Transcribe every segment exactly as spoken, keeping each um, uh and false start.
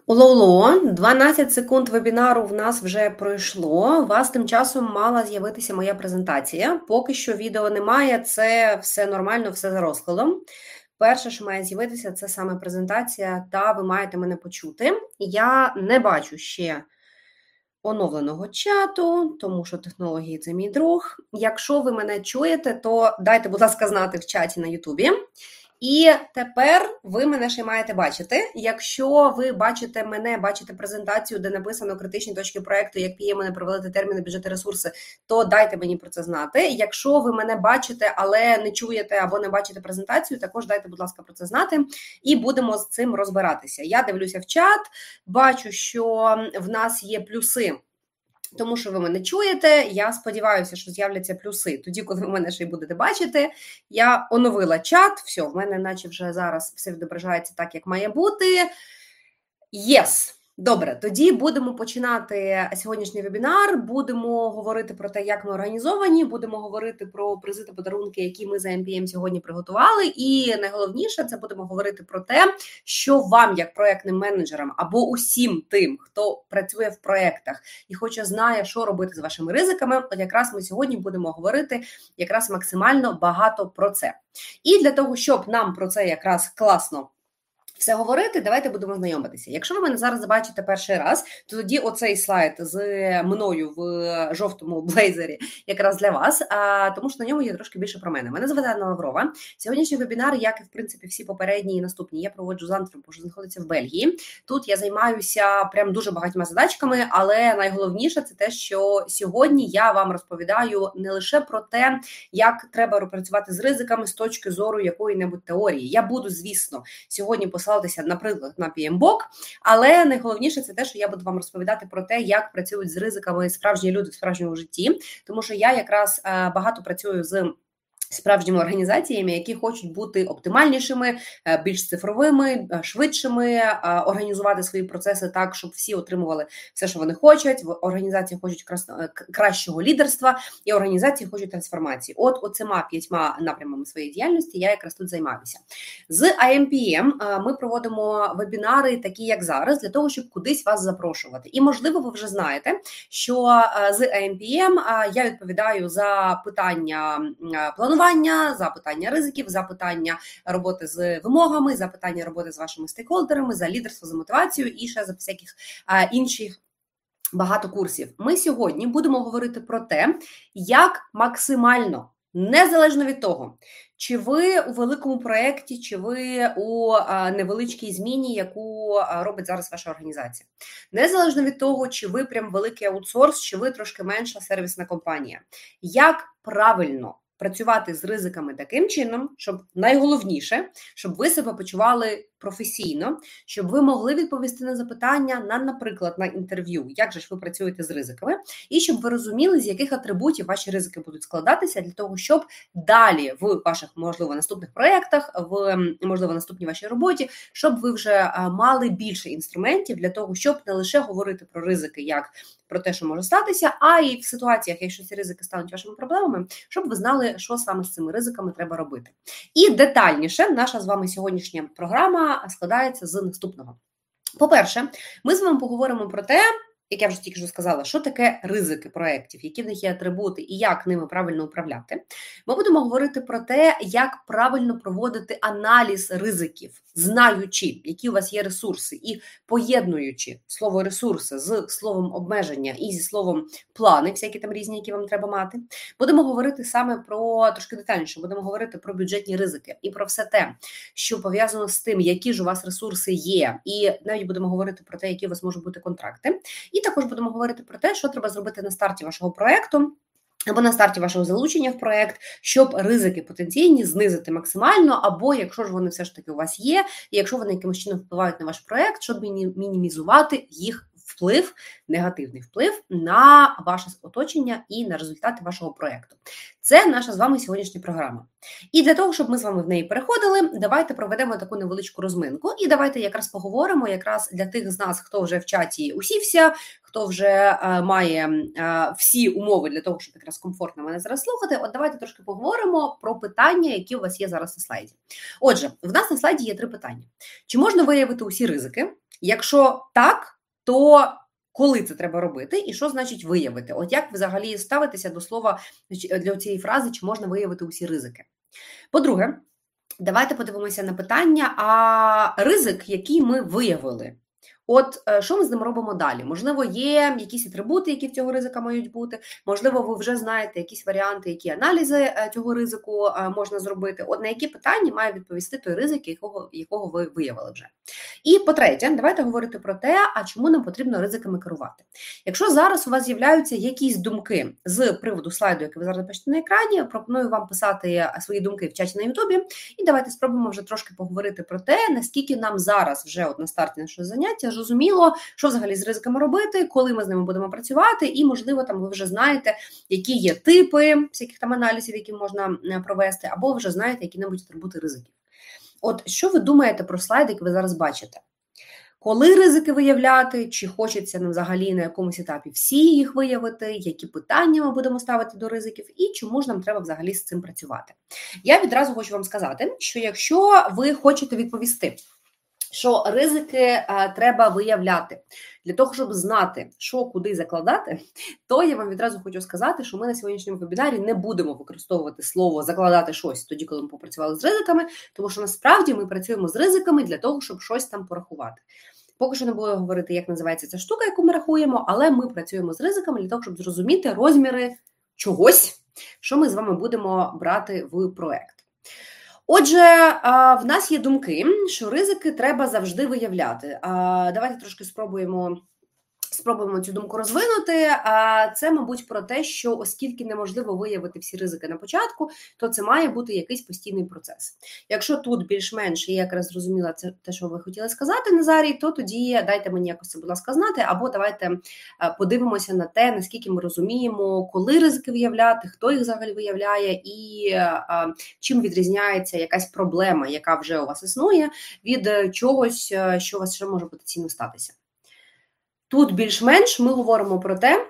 Уло-уло, дванадцять секунд вебінару в нас вже пройшло. У вас тим часом мала з'явитися моя презентація. Поки що відео немає, це все нормально, все за розкладом. Перше, що має з'явитися, це саме презентація, та ви маєте мене почути. Я не бачу ще оновленого чату, тому що технології – це мій друг. Якщо ви мене чуєте, то дайте, будь ласка, знати в чаті на Ютубі. І тепер ви мене ще маєте бачити. Якщо ви бачите мене, бачите презентацію, де написано критичні точки проєкту, як пі ем не провалити терміни, бюджети, ресурси, то дайте мені про це знати. Якщо ви мене бачите, але не чуєте або не бачите презентацію, також дайте, будь ласка, про це знати. І будемо з цим розбиратися. Я дивлюся в чат, бачу, що в нас є плюси. Тому що ви мене чуєте, я сподіваюся, що з'являться плюси. Тоді, коли ви мене ще й будете бачити, я оновила чат, все, в мене наче вже зараз все відображається так, як має бути. Yes! Добре, тоді будемо починати сьогоднішній вебінар, будемо говорити про те, як ми організовані, будемо говорити про призи та подарунки, які ми за ем пі ем сьогодні приготували, і найголовніше, це будемо говорити про те, що вам, як проєктним менеджерам, або усім тим, хто працює в проєктах і хоче знає, що робити з вашими ризиками, от якраз ми сьогодні будемо говорити якраз максимально багато про це. І для того, щоб нам про це якраз класно все говорити, давайте будемо знайомитися. Якщо ви мене зараз бачите перший раз, то тоді оцей слайд з мною в жовтому блейзері якраз для вас, а, тому що на ньому є трошки більше про мене. Мене звати Анна Лаврова. Сьогоднішній вебінар, як і в принципі всі попередні і наступні, я проводжу з Антверпу, що знаходиться в Бельгії. Тут я займаюся прям дуже багатьма задачками, але найголовніше це те, що сьогодні я вам розповідаю не лише про те, як треба працювати з ризиками з точки зору якої-небудь теорії. Я буду, звісно, сьогодні посилатися, наприклад, на пі ем бок, але найголовніше це те, що я буду вам розповідати про те, як працюють з ризиками справжні люди в справжньому житті, тому що я якраз багато працюю з справжніми організаціями, які хочуть бути оптимальнішими, більш цифровими, швидшими, організувати свої процеси так, щоб всі отримували все, що вони хочуть. Організації хочуть кращого лідерства, і організації хочуть трансформації. От оцима п'ятьма напрямами своєї діяльності я якраз тут займаюся. З ай ем пі ем ми проводимо вебінари, такі як зараз, для того, щоб кудись вас запрошувати. І, можливо, ви вже знаєте, що з ай ем пі ем я відповідаю за питання планування, за питання ризиків, за питання роботи з вимогами, за питання роботи з вашими стейкхолдерами, за лідерство, за мотивацію і ще за всяких а, інших багато курсів. Ми сьогодні будемо говорити про те, як максимально, незалежно від того, чи ви у великому проєкті, чи ви у а, невеличкій зміні, яку а, робить зараз ваша організація. Незалежно від того, чи ви прям великий аутсорс, чи ви трошки менша сервісна компанія. Як правильно працювати з ризиками таким чином, щоб найголовніше, щоб ви себе почували професійно, щоб ви могли відповісти на запитання на, наприклад, на інтерв'ю, як же ж ви працюєте з ризиками, і щоб ви розуміли, з яких атрибутів ваші ризики будуть складатися для того, щоб далі в ваших, можливо, наступних проєктах, в, можливо, наступній вашій роботі, щоб ви вже мали більше інструментів для того, щоб не лише говорити про ризики, як про те, що може статися, а й в ситуаціях, якщо ці ризики стануть вашими проблемами, щоб ви знали, що саме з цими ризиками треба робити. І детальніше наша з вами сьогоднішня програма складається з наступного. По-перше, ми з вами поговоримо про те, як я вже тільки що сказала, що таке ризики проєктів, які в них є атрибути і як ними правильно управляти. Ми будемо говорити про те, як правильно проводити аналіз ризиків, знаючи, які у вас є ресурси, і поєднуючи слово ресурси з словом обмеження і зі словом плани, всякі там різні, які вам треба мати. Будемо говорити саме про, трошки детальніше, будемо говорити про бюджетні ризики і про все те, що пов'язано з тим, які ж у вас ресурси є, і навіть будемо говорити про те, які у вас можуть бути контракти. І також будемо говорити про те, що треба зробити на старті вашого проєкту, або на старті вашого залучення в проєкт, щоб ризики потенційні знизити максимально, або якщо ж вони все ж таки у вас є, і якщо вони якимось чином впливають на ваш проєкт, щоб мінімізувати їх вплив, негативний вплив на ваше оточення і на результати вашого проєкту. Це наша з вами сьогоднішня програма. І для того, щоб ми з вами в неї переходили, давайте проведемо таку невеличку розминку і давайте якраз поговоримо якраз для тих з нас, хто вже в чаті усівся, хто вже е, має е, всі умови для того, щоб якраз комфортно мене зараз слухати. От давайте трошки поговоримо про питання, які у вас є зараз на слайді. Отже, в нас на слайді є три питання. Чи можна виявити усі ризики? Якщо так, то коли це треба робити і що значить виявити? От як взагалі ставитеся до слова для цієї фрази, чи можна виявити усі ризики? По-друге, давайте подивимося на питання, а ризик, який ми виявили, от що ми з ним робимо далі? Можливо, є якісь атрибути, які в цього ризика мають бути, можливо, ви вже знаєте якісь варіанти, які аналізи цього ризику можна зробити. От на які питання має відповісти той ризик, якого, якого ви виявили вже. І по-третє, давайте говорити про те, а чому нам потрібно ризиками керувати. Якщо зараз у вас з'являються якісь думки з приводу слайду, який ви зараз бачите на екрані, пропоную вам писати свої думки в чаті на Ютубі, і давайте спробуємо вже трошки поговорити про те, наскільки нам зараз вже от на старті нашого заняття зрозуміло, що взагалі з ризиками робити, коли ми з ними будемо працювати, і, можливо, там ви вже знаєте, які є типи всяких там аналізів, які можна провести, або вже знаєте, які-небудь атрибути ризиків. От що ви думаєте про слайд, який ви зараз бачите? Коли ризики виявляти, чи хочеться нам взагалі на якомусь етапі всі їх виявити, які питання ми будемо ставити до ризиків і чому ж нам треба взагалі з цим працювати? Я відразу хочу вам сказати, що якщо ви хочете відповісти, що ризики а, треба виявляти для того, щоб знати, що куди закладати, то я вам відразу хочу сказати, що ми на сьогоднішньому вебінарі не будемо використовувати слово «закладати щось» тоді, коли ми попрацювали з ризиками, тому що насправді ми працюємо з ризиками для того, щоб щось там порахувати. Поки що не буду говорити, як називається ця штука, яку ми рахуємо, але ми працюємо з ризиками для того, щоб зрозуміти розміри чогось, що ми з вами будемо брати в проект. Отже, в нас є думки, що ризики треба завжди виявляти. Давайте трошки спробуємо, спробуємо цю думку розвинути. Це, мабуть, про те, що оскільки неможливо виявити всі ризики на початку, то це має бути якийсь постійний процес. Якщо тут більш-менш, я якраз зрозуміла це те, що ви хотіли сказати, Назарій, то тоді дайте мені якось це, будь ласка, знати, або давайте подивимося на те, наскільки ми розуміємо, коли ризики виявляти, хто їх взагалі виявляє і а, чим відрізняється якась проблема, яка вже у вас існує, від чогось, що у вас ще може потенційно статися. Тут більш-менш ми говоримо про те,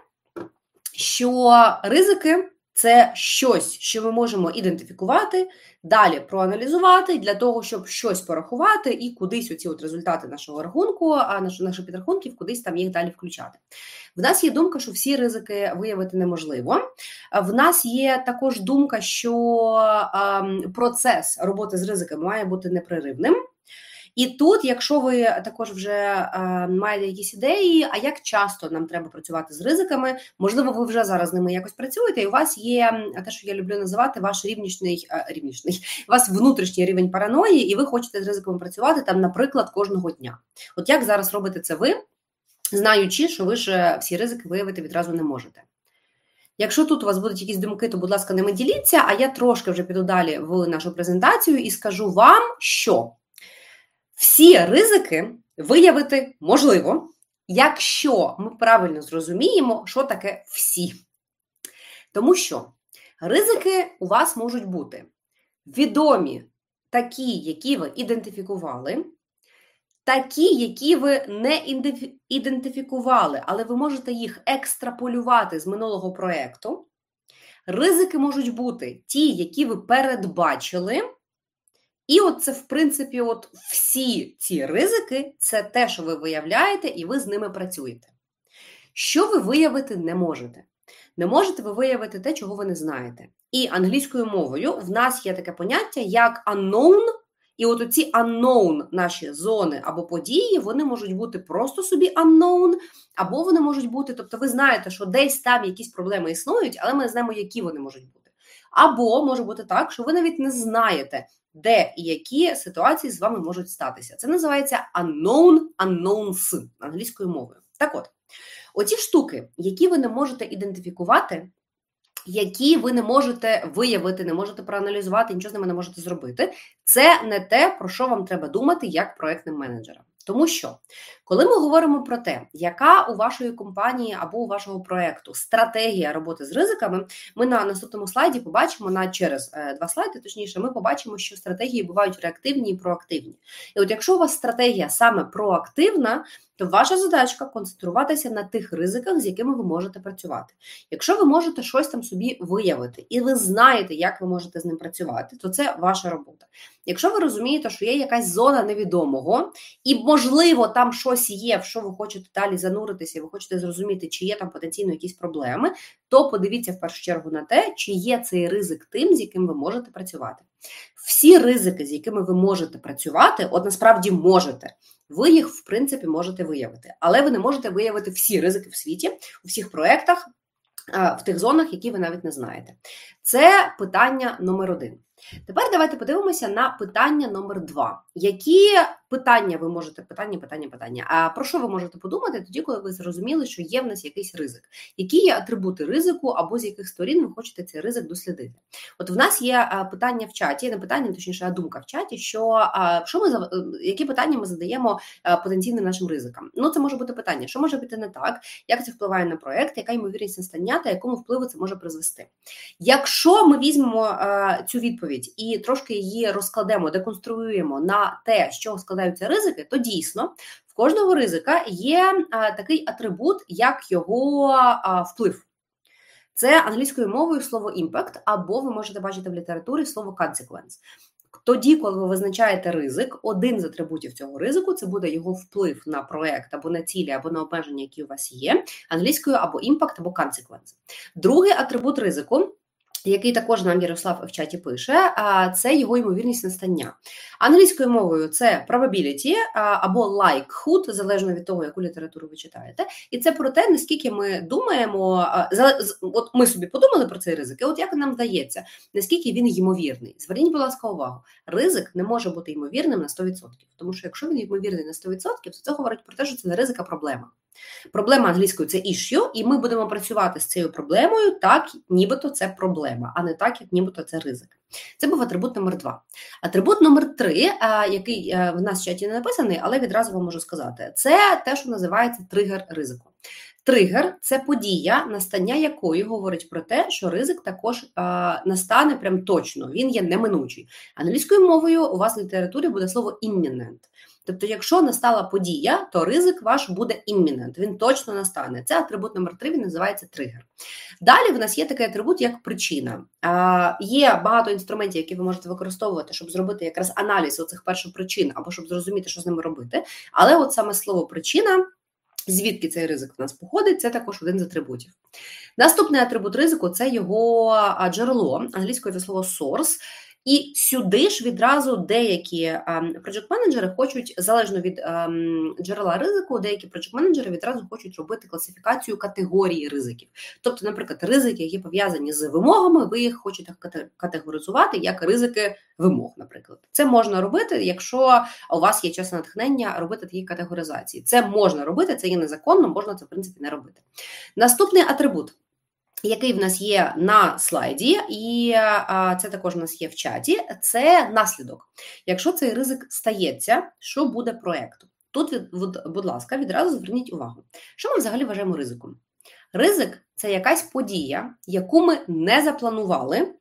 що ризики – це щось, що ми можемо ідентифікувати, далі проаналізувати для того, щоб щось порахувати і кудись оці от результати нашого рахунку, а наших підрахунків, кудись там їх далі включати. В нас є думка, що всі ризики виявити неможливо. В нас є також думка, що процес роботи з ризиками має бути непреривним. І тут, якщо ви також вже е, маєте якісь ідеї, а як часто нам треба працювати з ризиками, можливо, ви вже зараз з ними якось працюєте, і у вас є те, що я люблю називати, ваш рівнішний, е, рівнішний, у вас внутрішній рівень параної, і ви хочете з ризиками працювати, там, наприклад, кожного дня. От як зараз робите це ви, знаючи, що ви ж всі ризики виявити відразу не можете. Якщо тут у вас будуть якісь думки, то, будь ласка, ними діліться, а я трошки вже піду далі в нашу презентацію і скажу вам, що всі ризики виявити можливо, якщо ми правильно зрозуміємо, що таке всі. Тому що ризики у вас можуть бути відомі такі, які ви ідентифікували, такі, які ви не ідентифікували, але ви можете їх екстраполювати з минулого проєкту. Ризики можуть бути ті, які ви передбачили. І от це, в принципі, от всі ці ризики – це те, що ви виявляєте, і ви з ними працюєте. Що ви виявити не можете? Не можете ви виявити те, чого ви не знаєте. І англійською мовою в нас є таке поняття, як unknown, і от оці unknown наші зони або події, вони можуть бути просто собі unknown, або вони можуть бути, тобто ви знаєте, що десь там якісь проблеми існують, але ми не знаємо, які вони можуть бути. Або може бути так, що ви навіть не знаєте, де і які ситуації з вами можуть статися. Це називається unknown unknowns англійською мовою. Так от, оці штуки, які ви не можете ідентифікувати, які ви не можете виявити, не можете проаналізувати, нічого з ними не можете зробити, це не те, про що вам треба думати як проєктним менеджерам. Тому що, Коли ми говоримо про те, яка у вашої компанії або у вашого проєкту стратегія роботи з ризиками, ми на наступному слайді побачимо, на через два слайди, точніше, ми побачимо, що стратегії бувають реактивні і проактивні. І от якщо у вас стратегія саме проактивна, то ваша задачка концентруватися на тих ризиках, з якими ви можете працювати. Якщо ви можете щось там собі виявити, і ви знаєте, як ви можете з ним працювати, то це ваша робота. Якщо ви розумієте, що є якась зона невідомого, і, можливо, там щось є, в що ви хочете далі зануритися, і ви хочете зрозуміти, чи є там потенційно якісь проблеми, то подивіться в першу чергу на те, чи є цей ризик тим, з яким ви можете працювати. Всі ризики, з якими ви можете працювати, от насправді можете, ви їх, в принципі, можете виявити. Але ви не можете виявити всі ризики в світі, у всіх проєктах, в тих зонах, які ви навіть не знаєте. Це питання номер один. Тепер давайте подивимося на питання номер два. Які питання ви можете, питання, питання, питання, а про що ви можете подумати тоді, коли ви зрозуміли, що є в нас якийсь ризик? Які є атрибути ризику або з яких сторін ви хочете цей ризик дослідити? От в нас є питання в чаті, не питання, точніше, а думка в чаті, що, що ми, які питання ми задаємо потенційним нашим ризикам? Ну, це може бути питання, що може бути не так, як це впливає на проєкт, яка ймовірність настання та якому впливу це може призвести. Якщо ми візьмемо цю відповідь і трошки її розкладемо, деконструюємо на те, з чого складаються ризики, то дійсно в кожного ризика є а, такий атрибут, як його а, вплив. Це англійською мовою слово impact, або ви можете бачити в літературі слово consequence. Тоді, коли ви визначаєте ризик, один з атрибутів цього ризику – це буде його вплив на проєкт, або на цілі, або на обмеження, які у вас є, англійською або impact, або consequence. Другий атрибут ризику, який також нам Ярослав в чаті пише, це його ймовірність настання. Англійською мовою це probability або likelihood, залежно від того, яку літературу ви читаєте. І це про те, наскільки ми думаємо, от ми собі подумали про цей ризик, і от як нам здається, наскільки він ймовірний. Зверніть, будь ласка, увагу. Ризик не може бути ймовірним на сто відсотків, тому що якщо він ймовірний на сто відсотків, то це говорить про те, що це не ризик, а проблема. Проблема англійською – це issue, і ми будемо працювати з цією проблемою так, нібито це проблема, а не так, як нібито це ризик. Це був атрибут номер два. Атрибут номер три, який в нас в чаті не написаний, але відразу вам можу сказати, це те, що називається тригер ризику. Тригер – це подія, настання якої говорить про те, що ризик також а, настане прям точно, він є неминучий. Англійською мовою у вас в літературі буде слово imminent. Тобто, якщо настала подія, то ризик ваш буде imminent, він точно настане. Це атрибут номер три, він називається тригер. Далі в нас є такий атрибут, як причина. А, є багато інструментів, які ви можете використовувати, щоб зробити якраз аналіз оцих першопричин, або щоб зрозуміти, що з ними робити. Але от саме слово причина, звідки цей ризик в нас походить, це також один з атрибутів. Наступний атрибут ризику – це його джерело, англійською це слово source. І сюди ж відразу деякі проджект-менеджери хочуть, залежно від ем, джерела ризику, деякі проджект-менеджери відразу хочуть робити класифікацію категорії ризиків. Тобто, наприклад, ризики, які пов'язані з вимогами, ви їх хочете категоризувати як ризики вимог, наприклад. Це можна робити, якщо у вас є час натхнення робити такі категоризації. Це можна робити, це є незаконно, можна це, в принципі, не робити. Наступний атрибут, який в нас є на слайді, і а, це також у нас є в чаті, це наслідок. Якщо цей ризик стається, що буде проєкту? Тут, від, будь ласка, відразу зверніть увагу. Що ми взагалі вважаємо ризиком? Ризик – це якась подія, яку ми не запланували,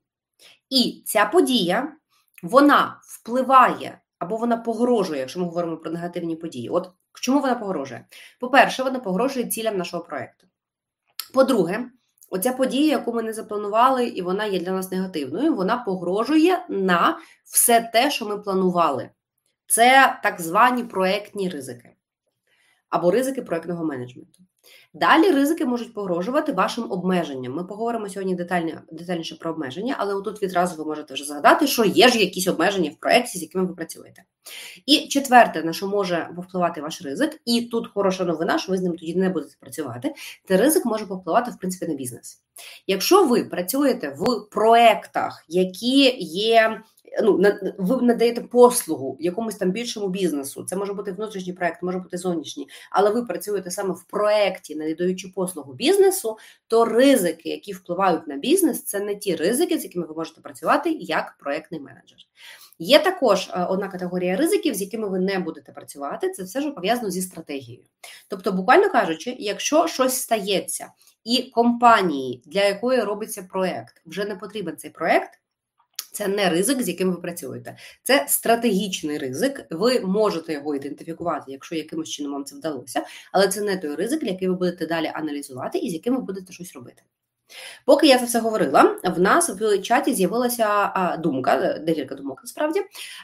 і ця подія, вона впливає, або вона погрожує, якщо ми говоримо про негативні події. От чому вона погрожує? По-перше, вона погрожує цілям нашого проєкту. По-друге, оця подія, яку ми не запланували, і вона є для нас негативною, вона погрожує на все те, що ми планували. Це так звані проєктні ризики або ризики проєктного менеджменту. Далі ризики можуть погрожувати вашим обмеженням. Ми поговоримо сьогодні детально, детальніше про обмеження, але отут відразу ви можете вже згадати, що є ж якісь обмеження в проєкті, з якими ви працюєте. І четверте, на що може повпливати ваш ризик, і тут хороша новина, що ви з ним тоді не будете працювати, це ризик може повпливати, в принципі, на бізнес. Якщо ви працюєте в проєктах, які є, ну, ви надаєте послугу якомусь там більшому бізнесу, це може бути внутрішній проєкт, може бути зовнішній, але ви працюєте саме в проєкті, надаючи послугу бізнесу, то ризики, які впливають на бізнес, це не ті ризики, з якими ви можете працювати як проєктний менеджер. Є також одна категорія ризиків, з якими ви не будете працювати, це все ж пов'язано зі стратегією. Тобто, буквально кажучи, якщо щось стається і компанії, для якої робиться проєкт, вже не потрібен цей проєкт, це не ризик, з яким ви працюєте. Це стратегічний ризик, ви можете його ідентифікувати, якщо якимось чином вам це вдалося, але це не той ризик, який ви будете далі аналізувати і з яким ви будете щось робити. Поки я це все говорила, в нас в чаті з'явилася думка, декілька думок насправді.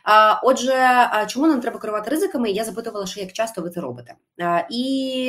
Отже, чому нам треба керувати ризиками? Я запитувала, що як часто ви це робите. І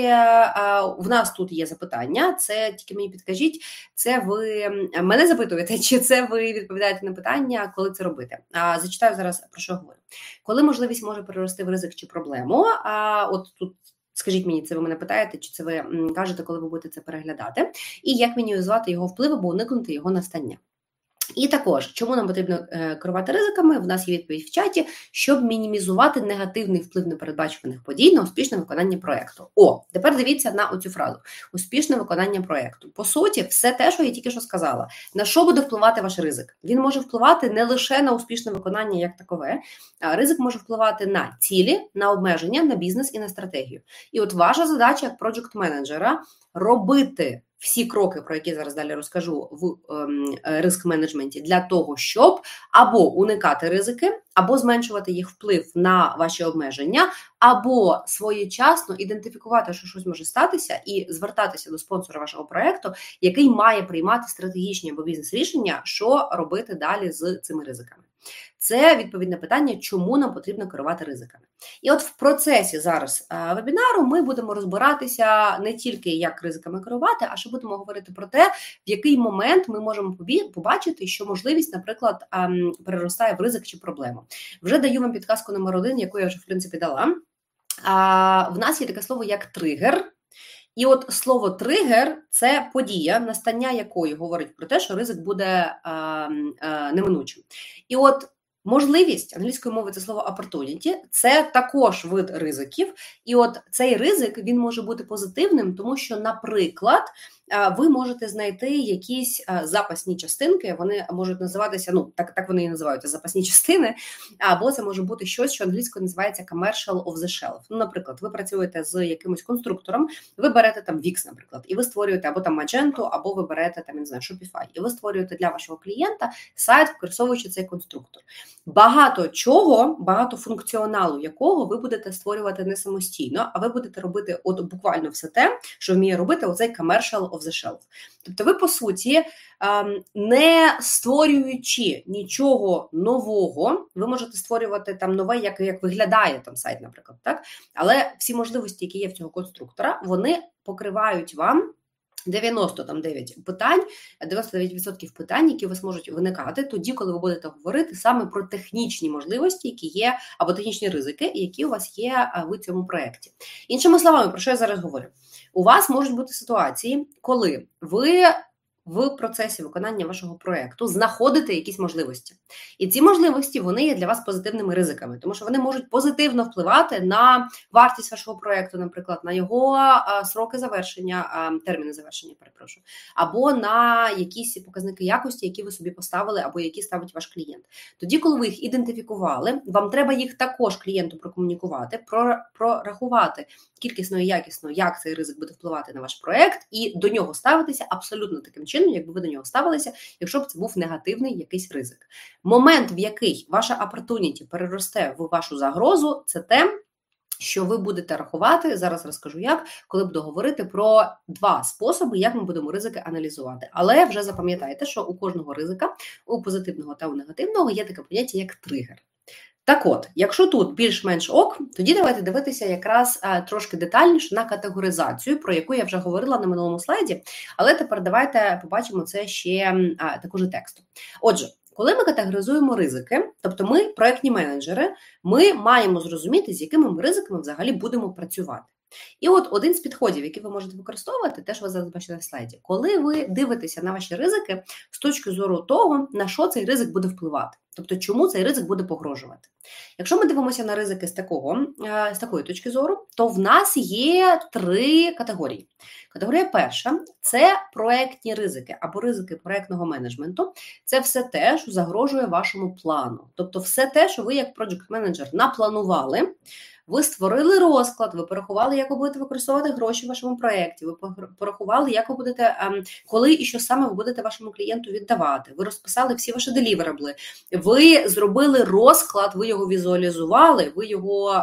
в нас тут є запитання, це тільки мені підкажіть, це ви мене запитуєте, чи це ви відповідаєте на питання, коли це робити. Зачитаю зараз, про що говорю. Коли можливість може перерости в ризик чи проблему, от тут скажіть мені, це ви мене питаєте, чи це ви кажете, коли ви будете це переглядати, і як мінімізувати його вплив або уникнути його настання. І також, чому нам потрібно керувати ризиками, в нас є відповідь в чаті, щоб мінімізувати негативний вплив непередбачуваних подій на успішне виконання проєкту. О, тепер дивіться на оцю фразу. Успішне виконання проєкту. По суті, все те, що я тільки що сказала. На що буде впливати ваш ризик? Він може впливати не лише на успішне виконання як такове, а ризик може впливати на цілі, на обмеження, на бізнес і на стратегію. І от ваша задача як проджект-менеджера робити всі кроки, про які зараз далі розкажу в ем, риск-менеджменті, для того, щоб або уникати ризики, або зменшувати їх вплив на ваші обмеження, або своєчасно ідентифікувати, що щось може статися, і звертатися до спонсора вашого проєкту, який має приймати стратегічні або бізнес-рішення, що робити далі з цими ризиками. Це відповідне питання, чому нам потрібно керувати ризиками. І от в процесі зараз а, вебінару ми будемо розбиратися не тільки, як ризиками керувати, а ще будемо говорити про те, в який момент ми можемо побачити, що можливість, наприклад, а, переростає в ризик чи проблему. Вже даю вам підказку номер один, яку я вже, в принципі, дала. А, в нас є таке слово, як тригер. І от слово «тригер» – це подія, настання якої говорить про те, що ризик буде а, а, неминучим. І от можливість, англійською мовою це слово opportunity, це також вид ризиків. І от цей ризик, він може бути позитивним, тому що, наприклад, ви можете знайти якісь запасні частинки, вони можуть називатися, ну, так, так вони і називаються, запасні частини, або це може бути щось, що англійською називається commercial of the shelf. Ну, наприклад, ви працюєте з якимось конструктором, ви берете там Wix, наприклад, і ви створюєте або там Magento, або ви берете там, не знаю, Shopify, і ви створюєте для вашого клієнта сайт, використовуючи цей конструктор. Багато чого, багато функціоналу якого ви будете створювати не самостійно, а ви будете робити от буквально все те, що вміє робити оцей commercial of the shelf. Тобто ви, по суті, не створюючи нічого нового, ви можете створювати там нове, як, як виглядає там сайт, наприклад, так? Але всі можливості, які є в цього конструктора, вони покривають вам дев'яносто дев'ять питань, дев'яносто дев'ять відсотків питань, які у вас можуть виникати тоді, коли ви будете говорити саме про технічні можливості, які є, або технічні ризики, які у вас є в цьому проєкті. Іншими словами, про що я зараз говорю? У вас можуть бути ситуації, коли ви в процесі виконання вашого проєкту знаходите якісь можливості. І ці можливості, вони є для вас позитивними ризиками, тому що вони можуть позитивно впливати на вартість вашого проєкту, наприклад, на його а, сроки завершення, а, терміни завершення, перепрошую, або на якісь показники якості, які ви собі поставили, або які ставить ваш клієнт. Тоді, коли ви їх ідентифікували, вам треба їх також клієнту прокомунікувати, прорахувати кількісно і якісно, як цей ризик буде впливати на ваш проєкт, і до нього ставитися абсолютно таким чином, якби ви до нього ставилися, якщо б це був негативний якийсь ризик. Момент, в який ваша opportunity переросте в вашу загрозу, це те, що ви будете рахувати, зараз розкажу як, коли буду говорити про два способи, як ми будемо ризики аналізувати. Але вже запам'ятайте, що у кожного ризика, у позитивного та у негативного, є таке поняття, як тригер. Так от, якщо тут більш-менш ок, тоді давайте дивитися якраз а, трошки детальніше на категоризацію, про яку я вже говорила на минулому слайді, але тепер давайте побачимо це ще а, також і текстом. Отже, коли ми категоризуємо ризики, тобто ми, проєктні менеджери, ми маємо зрозуміти, з якими ми ризиками взагалі будемо працювати. І от один з підходів, який ви можете використовувати, теж ви зараз бачите на слайді, коли ви дивитеся на ваші ризики з точки зору того, на що цей ризик буде впливати. Тобто, чому цей ризик буде погрожувати. Якщо ми дивимося на ризики з такого, з такої точки зору, то в нас є три категорії. Категорія перша – це проектні ризики або ризики проектного менеджменту. Це все те, що загрожує вашому плану. Тобто все те, що ви як проджект-менеджер напланували, ви створили розклад, ви порахували, як ви будете використовувати гроші в вашому проєкті, ви порахували, як ви будете, коли і що саме ви будете вашому клієнту віддавати, ви розписали всі ваші деліверабли, ви зробили розклад, ви його візуалізували, ви його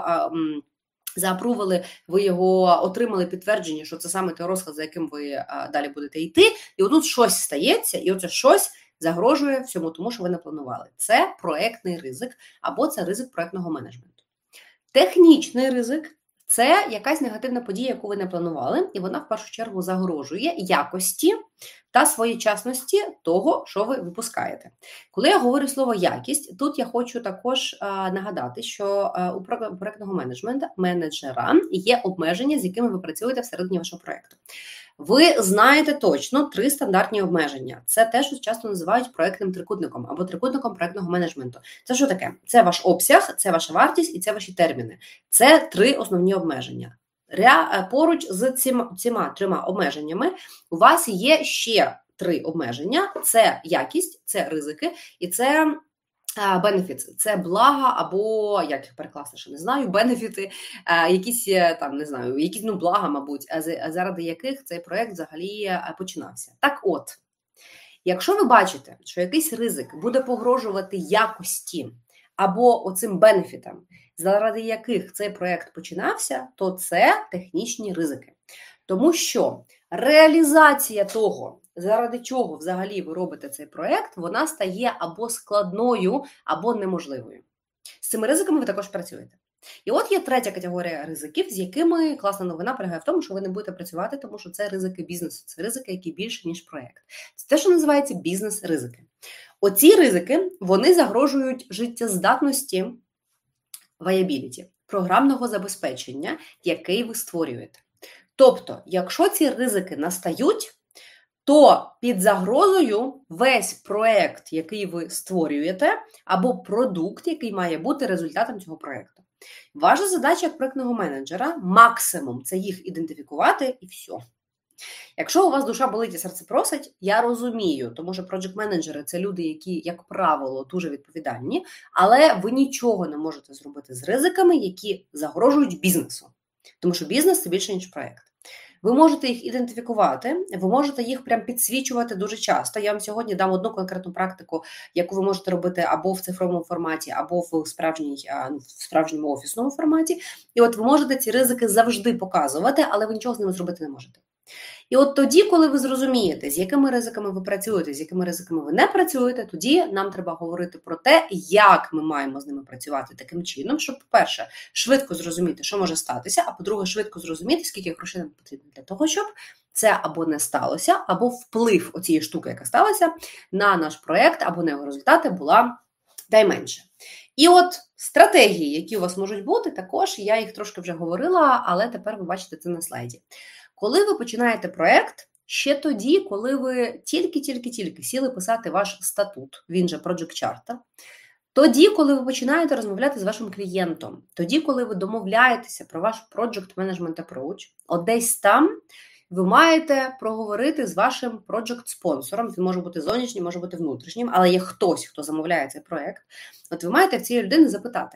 заапрували, ви його отримали підтвердження, що це саме той розклад, за яким ви далі будете йти, і отут щось стається, і оце щось загрожує всьому тому, що ви не планували. Це проєктний ризик або це ризик проєктного менеджменту. Технічний ризик – це якась негативна подія, яку ви не планували, і вона в першу чергу загрожує якості та своєчасності того, що ви випускаєте. Коли я говорю слово «якість», тут я хочу також а, нагадати, що а, у проєктного менеджменту, менеджера є обмеження, з якими ви працюєте всередині вашого проєкту. Ви знаєте точно три стандартні обмеження. Це те, що часто називають проєктним трикутником або трикутником проєктного менеджменту. Це що таке? Це ваш обсяг, це ваша вартість і це ваші терміни. Це три основні обмеження. Ря... Поруч з цими, цими трьома обмеженнями у вас є ще три обмеження. Це якість, це ризики і це benefits. Це блага або, як їх перекласти, що не знаю, бенефіти, якісь там, не знаю, якісь, ну, блага, мабуть, заради яких цей проєкт взагалі починався. Так от, якщо ви бачите, що якийсь ризик буде погрожувати якості або оцим бенефітам, заради яких цей проєкт починався, то це технічні ризики. Тому що реалізація того, заради чого взагалі ви робите цей проєкт, вона стає або складною, або неможливою. З цими ризиками ви також працюєте. І от є третя категорія ризиків, з якими класна новина полягає в тому, що ви не будете працювати, тому що це ризики бізнесу, це ризики, які більше, ніж проєкт. Це те, що називається бізнес-ризики. Оці ризики, вони загрожують життєздатності viability, програмного забезпечення, який ви створюєте. Тобто, якщо ці ризики настають, то під загрозою весь проєкт, який ви створюєте, або продукт, який має бути результатом цього проєкту. Ваша задача як проєктного менеджера максимум – це їх ідентифікувати і все. Якщо у вас душа болить і серце просить, я розумію, тому що проджект-менеджери – це люди, які, як правило, дуже відповідальні, але ви нічого не можете зробити з ризиками, які загрожують бізнесу. Тому що бізнес – це більше, ніж проєкт. Ви можете їх ідентифікувати, ви можете їх прям підсвічувати дуже часто. Я вам сьогодні дам одну конкретну практику, яку ви можете робити або в цифровому форматі, або в, справжній, в справжньому офісному форматі. І от ви можете ці ризики завжди показувати, але ви нічого з ними зробити не можете. І от тоді, коли ви зрозумієте, з якими ризиками ви працюєте, з якими ризиками ви не працюєте, тоді нам треба говорити про те, як ми маємо з ними працювати таким чином, щоб, по-перше, швидко зрозуміти, що може статися, а по-друге, швидко зрозуміти, скільки грошей нам потрібно для того, щоб це або не сталося, або вплив оцієї штуки, яка сталася, на наш проєкт, або на його результати була найменше. І от стратегії, які у вас можуть бути, також я їх трошки вже говорила, але тепер ви бачите це на слайді. Коли ви починаєте проєкт, ще тоді, коли ви тільки-тільки-тільки сіли писати ваш статут, він же Project Charter, тоді, коли ви починаєте розмовляти з вашим клієнтом, тоді, коли ви домовляєтеся про ваш Project Management Approach, от десь там ви маєте проговорити з вашим проджект-спонсором, він може бути зовнішній, може бути внутрішнім, але є хтось, хто замовляє цей проєкт, от ви маєте в цієї людини запитати,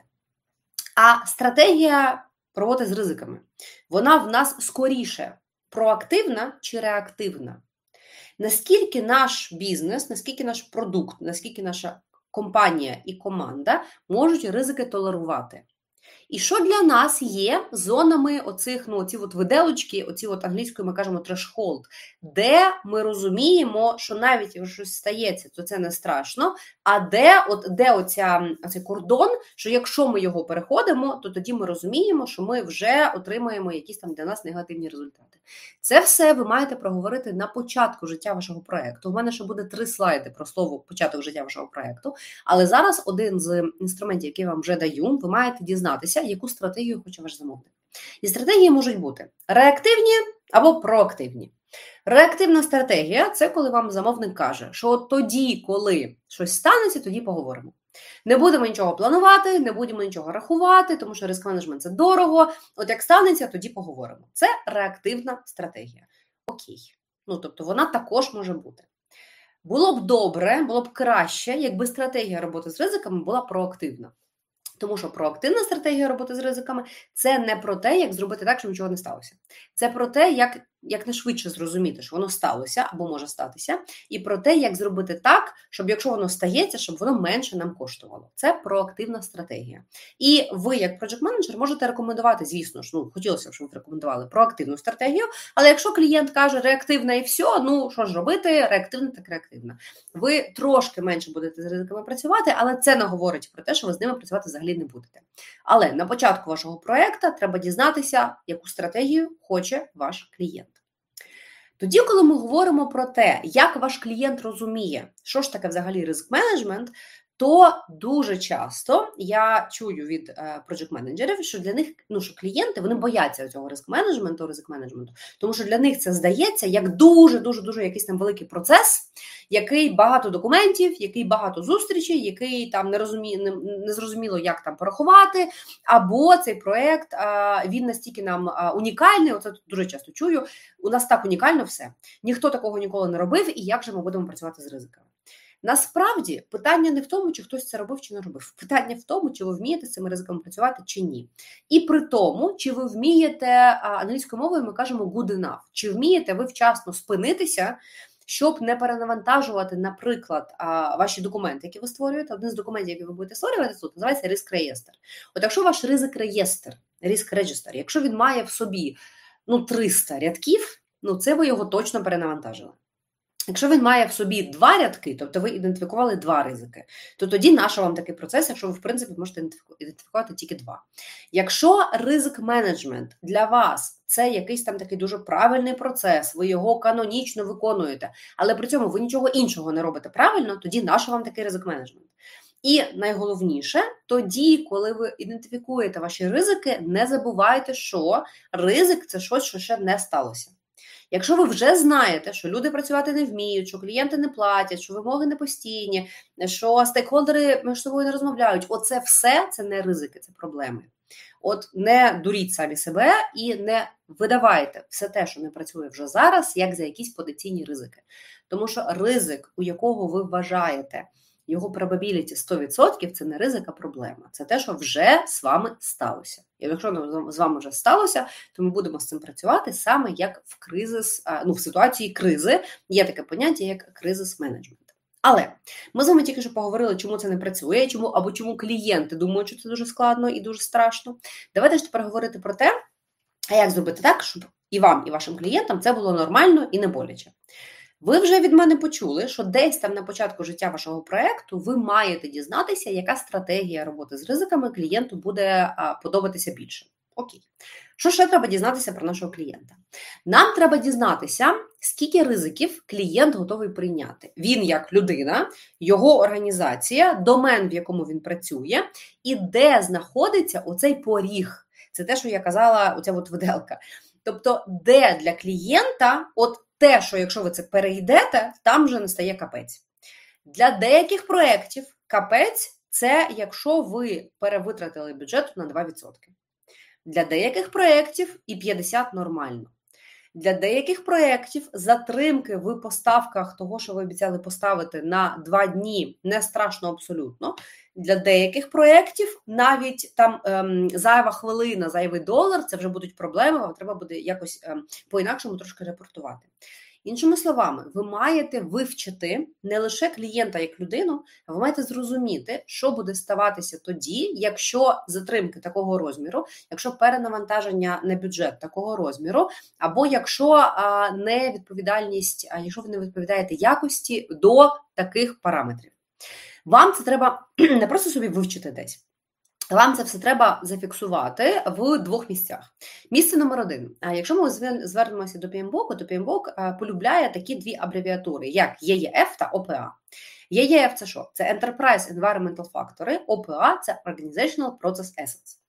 а стратегія роботи з ризиками, вона в нас скоріше проактивна чи реактивна? Наскільки наш бізнес, наскільки наш продукт, наскільки наша компанія і команда можуть ризики толерувати? І що для нас є зонами оцих, ну, оці от виделочки, оці от англійською ми кажемо threshold, де ми розуміємо, що навіть якщо щось стається, то це не страшно, а де, от, де оця, оцей кордон, що якщо ми його переходимо, то тоді ми розуміємо, що ми вже отримаємо якісь там для нас негативні результати. Це все ви маєте проговорити на початку життя вашого проєкту. У мене ще буде три слайди про слово «початок життя вашого проєкту», але зараз один з інструментів, який я вам вже даю, ви маєте дізнатися, яку стратегію хоче ваш замовник. І стратегії можуть бути реактивні або проактивні. Реактивна стратегія – це коли вам замовник каже, що от тоді, коли щось станеться, тоді поговоримо. Не будемо нічого планувати, не будемо нічого рахувати, тому що риск-менеджмент – це дорого. От як станеться, тоді поговоримо. Це реактивна стратегія. Окей. Ну, тобто вона також може бути. Було б добре, було б краще, якби стратегія роботи з ризиками була проактивна. Тому що проактивна стратегія роботи з ризиками – це не про те, як зробити так, щоб нічого не сталося. Це про те, як, як найшвидше зрозуміти, що воно сталося або може статися, і про те, як зробити так, щоб якщо воно стається, щоб воно менше нам коштувало. Це проактивна стратегія. І ви, як проджект-менеджер, можете рекомендувати, звісно ж, ну, хотілося б, щоб ви рекомендували проактивну стратегію, але якщо клієнт каже реактивна і все, ну, що ж робити, реактивна так реактивна. Ви трошки менше будете з ризиками працювати, але це не говорить про те, що ви з ними працювати взагалі не будете. Але на початку вашого проєкту треба дізнатися, яку стратегію хоче ваш клієнт. Тоді, коли ми говоримо про те, як ваш клієнт розуміє, що ж таке взагалі ризик-менеджмент, то дуже часто я чую від е, проджект-менеджерів, що для них, ну, що клієнти, вони бояться цього ризик-менеджменту, ризик-менеджменту, тому що для них це здається як дуже-дуже-дуже якийсь там великий процес, який багато документів, який багато зустрічей, який там не, розумі... не, не зрозуміло, як там порахувати, або цей проєкт, е, він настільки нам е, унікальний, оце дуже часто чую, у нас так унікально все, ніхто такого ніколи не робив, і як же ми будемо працювати з ризиками. Насправді, питання не в тому, чи хтось це робив, чи не робив. Питання в тому, чи ви вмієте з цими ризиками працювати, чи ні. І при тому, чи ви вмієте, англійською мовою ми кажемо good enough, чи вмієте ви вчасно спинитися, щоб не перенавантажувати, наприклад, ваші документи, які ви створюєте. Один з документів, який ви будете створювати тут, називається ризик-реєстр. От якщо ваш ризик-реєстр, ризик-реєстр, якщо він має в собі, ну, триста рядків, ну, це ви його точно перенавантажили. Якщо він має в собі два рядки, тобто ви ідентифікували два ризики, то тоді нащо вам такий процес, якщо ви, в принципі, можете ідентифікувати тільки два. Якщо ризик-менеджмент для вас – це якийсь там такий дуже правильний процес, ви його канонічно виконуєте, але при цьому ви нічого іншого не робите правильно, тоді нащо вам такий ризик-менеджмент? І найголовніше, тоді, коли ви ідентифікуєте ваші ризики, не забувайте, що ризик – це щось, що ще не сталося. Якщо ви вже знаєте, що люди працювати не вміють, що клієнти не платять, що вимоги не постійні, що стейкхолдери між собою не розмовляють, оце все – це не ризики, це проблеми. От не дуріть самі себе і не видавайте все те, що не працює вже зараз, як за якісь потенційні ризики. Тому що ризик, у якого ви вважаєте, його probability сто відсотків – це не ризик, а проблема. Це те, що вже з вами сталося. І якщо з вами вже сталося, то ми будемо з цим працювати саме як в кризис, ну, в ситуації кризи. Є таке поняття, як кризис-менеджмент. Але ми з вами тільки що поговорили, чому це не працює, чому, або чому клієнти думають, що це дуже складно і дуже страшно. Давайте ж тепер говорити про те, а як зробити так, щоб і вам, і вашим клієнтам це було нормально і не боляче. Ви вже від мене почули, що десь там на початку життя вашого проєкту ви маєте дізнатися, яка стратегія роботи з ризиками клієнту буде а, подобатися більше. Окей. Що ще треба дізнатися про нашого клієнта? Нам треба дізнатися, скільки ризиків клієнт готовий прийняти. Він як людина, його організація, домен, в якому він працює, і де знаходиться оцей поріг. Це те, що я казала, оця от виделка. Тобто, де для клієнта, от те, що якщо ви це перейдете, там вже не стає капець. Для деяких проєктів капець – це якщо ви перевитратили бюджет на два відсотки. Для деяких проєктів і п'ятдесят нормально. Для деяких проєктів затримки в поставках того, що ви обіцяли поставити на два дні, не страшно абсолютно. Для деяких проєктів навіть там ем, зайва хвилина, зайвий долар, це вже будуть проблеми, вам треба буде якось ем, по-інакшому трошки репортувати. Іншими словами, ви маєте вивчити не лише клієнта як людину, а ви маєте зрозуміти, що буде ставатися тоді, якщо затримки такого розміру, якщо перенавантаження на бюджет такого розміру, або якщо а, невідповідальність, а якщо ви не відповідаєте якості до таких параметрів. Вам це треба не просто собі вивчити десь. Вам це все треба зафіксувати в двох місцях. Місце номер один. Якщо ми звернемося до пі ем бі о ку, то пі ем бі о ку полюбляє такі дві абревіатури, як і і еф та о пе а. і і еф – це що? Це Enterprise Environmental Factory, о пе а – це Organizational Process Assets.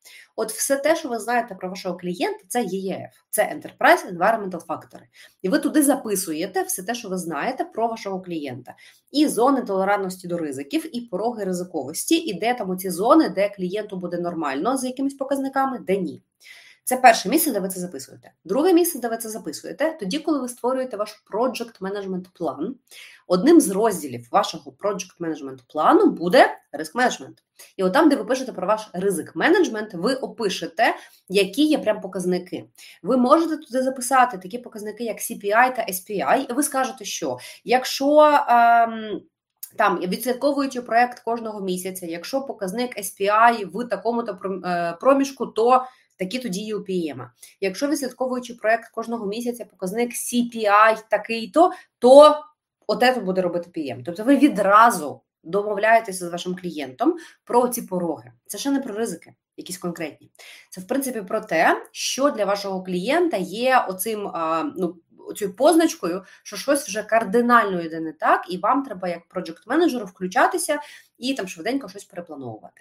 От все те, що ви знаєте про вашого клієнта, це і і еф, це Enterprise Environmental Factor. І ви туди записуєте все те, що ви знаєте про вашого клієнта. І зони толерантності до ризиків, і пороги ризиковості, і де там оці зони, де клієнту буде нормально за якимись показниками, де ні. Це перше місце, де ви це записуєте. Друге місце, де ви це записуєте, тоді, коли ви створюєте ваш Project Management план, одним з розділів вашого Project Management плану буде риск менеджмент. І от там, де ви пишете про ваш ризик менеджмент, ви опишете, які є прям показники. Ви можете туди записати такі показники, як сі пі ай та ес пі ай, і ви скажете, що якщо... Ем, Там, відслідковуючи проєкт кожного місяця, якщо показник ес пі ай в такому-то проміжку, то такі-то дії у пі ем. Якщо відслідковуючи проєкт кожного місяця, показник сі пі ай такий-то, то оте тут буде робити пі ем. Тобто ви відразу домовляєтеся з вашим клієнтом про ці пороги. Це ще не про ризики, якісь конкретні. Це, в принципі, про те, що для вашого клієнта є оцим, ну, оцю позначкою, що щось вже кардинально йде не так, і вам треба, як проджект-менеджеру, включатися і там швиденько щось переплановувати.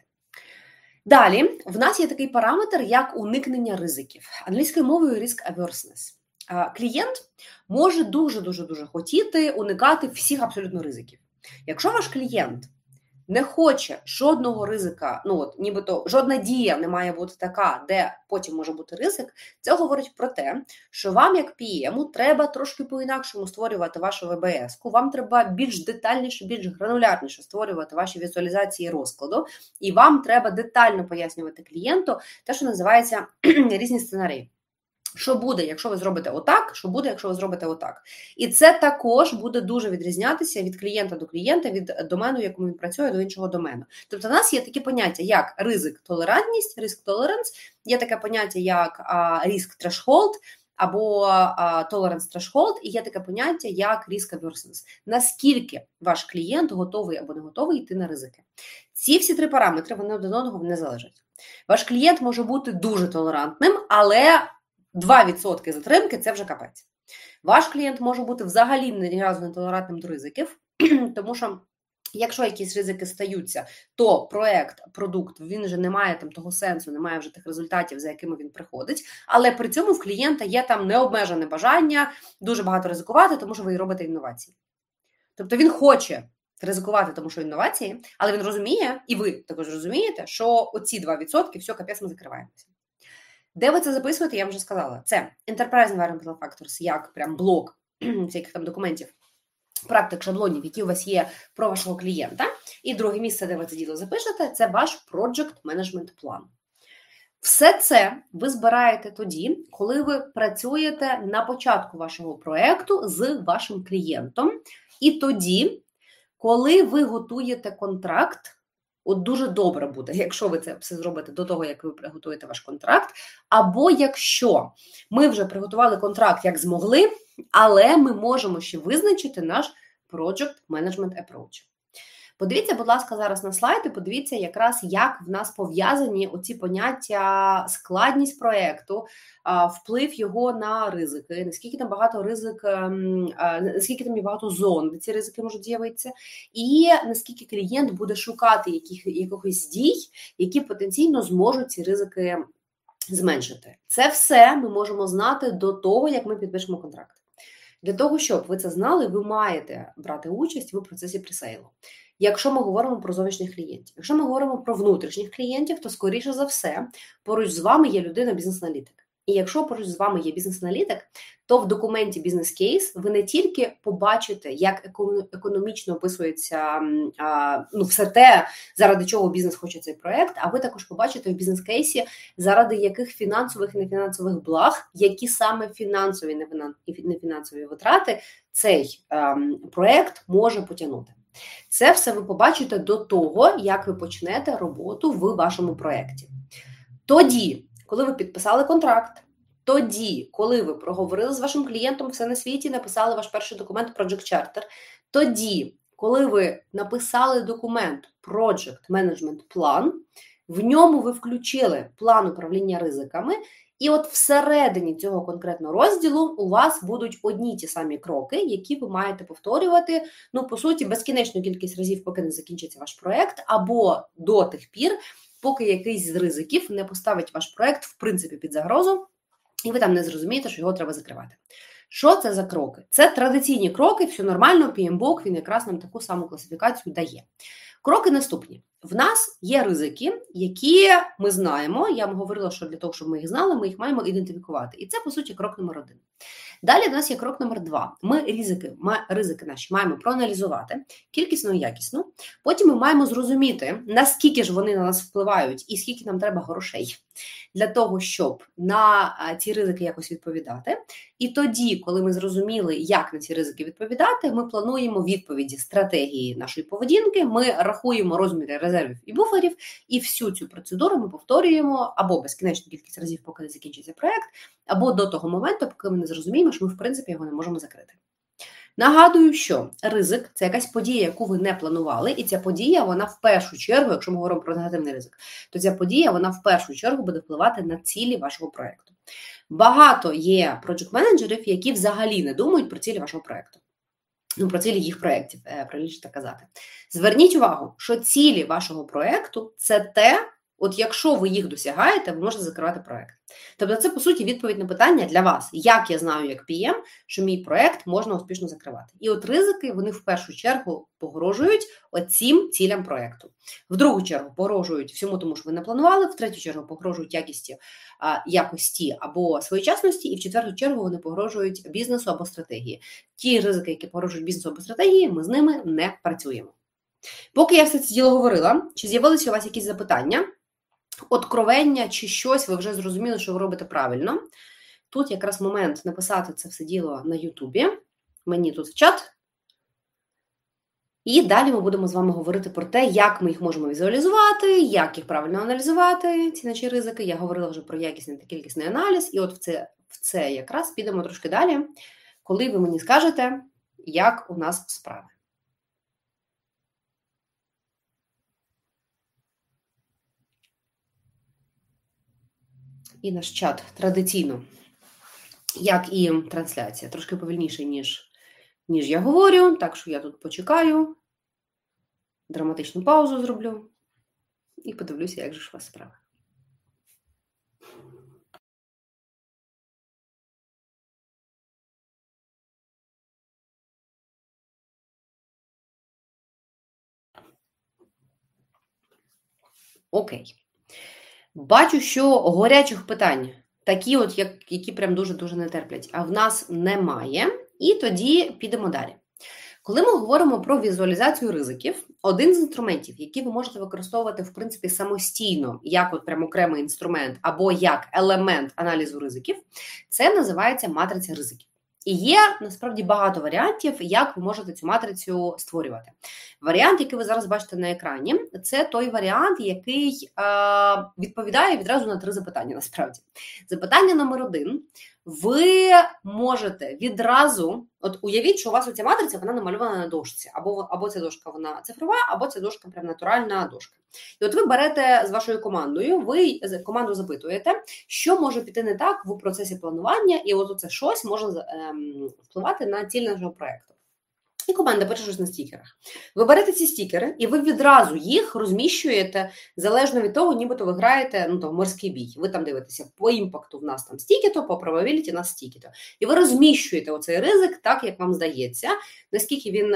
Далі, в нас є такий параметр, як уникнення ризиків. Англійською мовою risk averseness. Клієнт може дуже-дуже-дуже хотіти уникати всіх абсолютно ризиків. Якщо ваш клієнт не хоче жодного ризика, ну от нібито жодна дія не має бути така, де потім може бути ризик, це говорить про те, що вам, як пі ему, треба трошки по-інакшому створювати вашу ве бе ес-ку, вам треба більш детальніше, більш гранулярніше створювати ваші візуалізації розкладу, і вам треба детально пояснювати клієнту те, що називається різні сценарії. Що буде, якщо ви зробите отак, що буде, якщо ви зробите отак. І це також буде дуже відрізнятися від клієнта до клієнта, від домену, в якому він працює, до іншого домену. Тобто у нас є такі поняття, як ризик-толерантність, риск-толеранс, є таке поняття, як риск-трешхолд, або tolerance threshold, і є таке поняття, як risk averseness. Наскільки ваш клієнт готовий або не готовий йти на ризики. Ці всі три параметри, вони один одного не залежать. Ваш клієнт може бути дуже толерантним, але два відсотки затримки – це вже капець. Ваш клієнт може бути взагалі ні разу не толерантним до ризиків, тому що якщо якісь ризики стаються, то проект, продукт, він вже не має там того сенсу, не має вже тих результатів, за якими він приходить, але при цьому в клієнта є там необмежене бажання дуже багато ризикувати, тому що ви робите інновації. Тобто він хоче ризикувати, тому що інновації, але він розуміє, і ви також розумієте, що оці два відсотки, все, капець, ми закриваємося. Де ви це записуєте, я вам вже сказала. Це Enterprise Environmental Factors, як прям блок всяких там документів, практик, шаблонів, які у вас є про вашого клієнта. І друге місце, де ви це діло запишете, це ваш Project Management план. Все це ви збираєте тоді, коли ви працюєте на початку вашого проєкту з вашим клієнтом. І тоді, коли ви готуєте контракт, от дуже добре буде, якщо ви це все зробите до того, як ви приготуєте ваш контракт, або якщо ми вже приготували контракт, як змогли, але ми можемо ще визначити наш Project Management Approach. Подивіться, будь ласка, зараз на слайд і подивіться якраз, як в нас пов'язані оці поняття складність проєкту, вплив його на ризики, наскільки там багато ризик, наскільки там є багато зон, де ці ризики можуть з'явитися, і наскільки клієнт буде шукати яких, якихось дій, які потенційно зможуть ці ризики зменшити. Це все ми можемо знати до того, як ми підпишемо контракт. Для того, щоб ви це знали, ви маєте брати участь в процесі пресейлу. Якщо ми говоримо про зовнішніх клієнтів. Якщо ми говоримо про внутрішніх клієнтів, то, скоріше за все, поруч з вами є людина бізнес-аналітик. І якщо поруч з вами є бізнес-аналітик, то в документі бізнес-кейс ви не тільки побачите, як економічно описується ну, все те, заради чого бізнес хоче цей проєкт, а ви також побачите в бізнес-кейсі, заради яких фінансових і нефінансових благ, які саме фінансові і нефінансові витрати цей ем, проєкт може потягнути. Це все ви побачите до того, як ви почнете роботу в вашому проєкті. Тоді, коли ви підписали контракт, тоді, коли ви проговорили з вашим клієнтом все на світі, написали ваш перший документ Project Charter, тоді, коли ви написали документ Project Management Plan, в ньому ви включили план управління ризиками, і от всередині цього конкретного розділу у вас будуть одні ті самі кроки, які ви маєте повторювати, ну, по суті, безкінечну кількість разів, поки не закінчиться ваш проєкт, або до тих пір, поки якийсь з ризиків не поставить ваш проект, в принципі, під загрозу, і ви там не зрозумієте, що його треба закривати. Що це за кроки? Це традиційні кроки, все нормально, пі ем бі о ка, він якраз нам таку саму класифікацію дає. Кроки наступні. В нас є ризики, які ми знаємо, я вам говорила, що для того, щоб ми їх знали, ми їх маємо ідентифікувати. І це, по суті, крок номер один. Далі в нас є крок номер два. Ми ризики, ми ризики наші маємо проаналізувати, кількісно і якісно. Потім ми маємо зрозуміти, наскільки ж вони на нас впливають і скільки нам треба грошей для того, щоб на ці ризики якось відповідати. І тоді, коли ми зрозуміли, як на ці ризики відповідати, ми плануємо відповіді, стратегії нашої поведінки, ми рахуємо розміри резервів і буферів, і всю цю процедуру ми повторюємо або безкінечну кількість разів, поки не закінчиться проект, або до того моменту, поки ми не зрозуміємо, що ми, в принципі, його не можемо закрити. Нагадую, що ризик – це якась подія, яку ви не планували, і ця подія, вона в першу чергу, якщо ми говоримо про негативний ризик, то ця подія, вона в першу чергу буде впливати на цілі вашого проєкту. Багато є проджект-менеджерів, які взагалі не думають про цілі вашого проєкту. Ну, про цілі їх проєктів, правильніше так казати. Зверніть увагу, що цілі вашого проєкту – це те, от якщо ви їх досягаєте, ви можете закривати проєкт. Тобто це, по суті, відповідь на питання для вас. Як я знаю, як пі ем, що мій проєкт можна успішно закривати? І от ризики, вони в першу чергу погрожують оцім цілям проєкту. В другу чергу погрожують всьому тому, що ви не планували, в третю чергу погрожують якісті, якості або своєчасності, і в четверту чергу вони погрожують бізнесу або стратегії. Ті ризики, які погрожують бізнесу або стратегії, ми з ними не працюємо. Поки я все це діло говорила, чи з'явилися у вас якісь запитання? Откровення чи щось, ви вже зрозуміли, що ви робите правильно. Тут якраз момент написати це все діло на Ютубі, мені тут в чат. І далі ми будемо з вами говорити про те, як ми їх можемо візуалізувати, як їх правильно аналізувати, ці наші ризики. Я говорила вже про якісний та кількісний аналіз, і от в це, в це якраз підемо трошки далі, коли ви мені скажете, як у нас справи. І наш чат традиційно, як і трансляція, трошки повільніше, ніж, ніж я говорю, так що я тут почекаю, драматичну паузу зроблю і подивлюся, як же ж у вас справа. Окей. Бачу, що горячих питань, такі от, як, які прям дуже-дуже не терплять, а в нас немає. І тоді підемо далі. Коли ми говоримо про візуалізацію ризиків, один з інструментів, який ви можете використовувати, в принципі, самостійно, як от прям окремий інструмент, або як елемент аналізу ризиків, це називається матриця ризиків. І є, насправді, багато варіантів, як ви можете цю матрицю створювати. Варіант, який ви зараз бачите на екрані, це той варіант, який е, відповідає відразу на три запитання, насправді. Запитання номер один. Ви можете відразу, от уявіть, що у вас оця матриця, вона намальована на дошці, або, або ця дошка, вона цифрова, або ця дошка прям натуральна дошка. І от ви берете з вашою командою, ви команду запитуєте, що може піти не так в процесі планування, і от оце щось може ем, впливати на ціль нашого проєкту. І команда пише щось на стікерах. Ви берете ці стікери, і ви відразу їх розміщуєте, залежно від того, нібито ви граєте, ну, там, морський бій. Ви там дивитеся, по імпакту в нас там стільки-то, по probability нас стільки-то. І ви розміщуєте оцей ризик так, як вам здається, наскільки він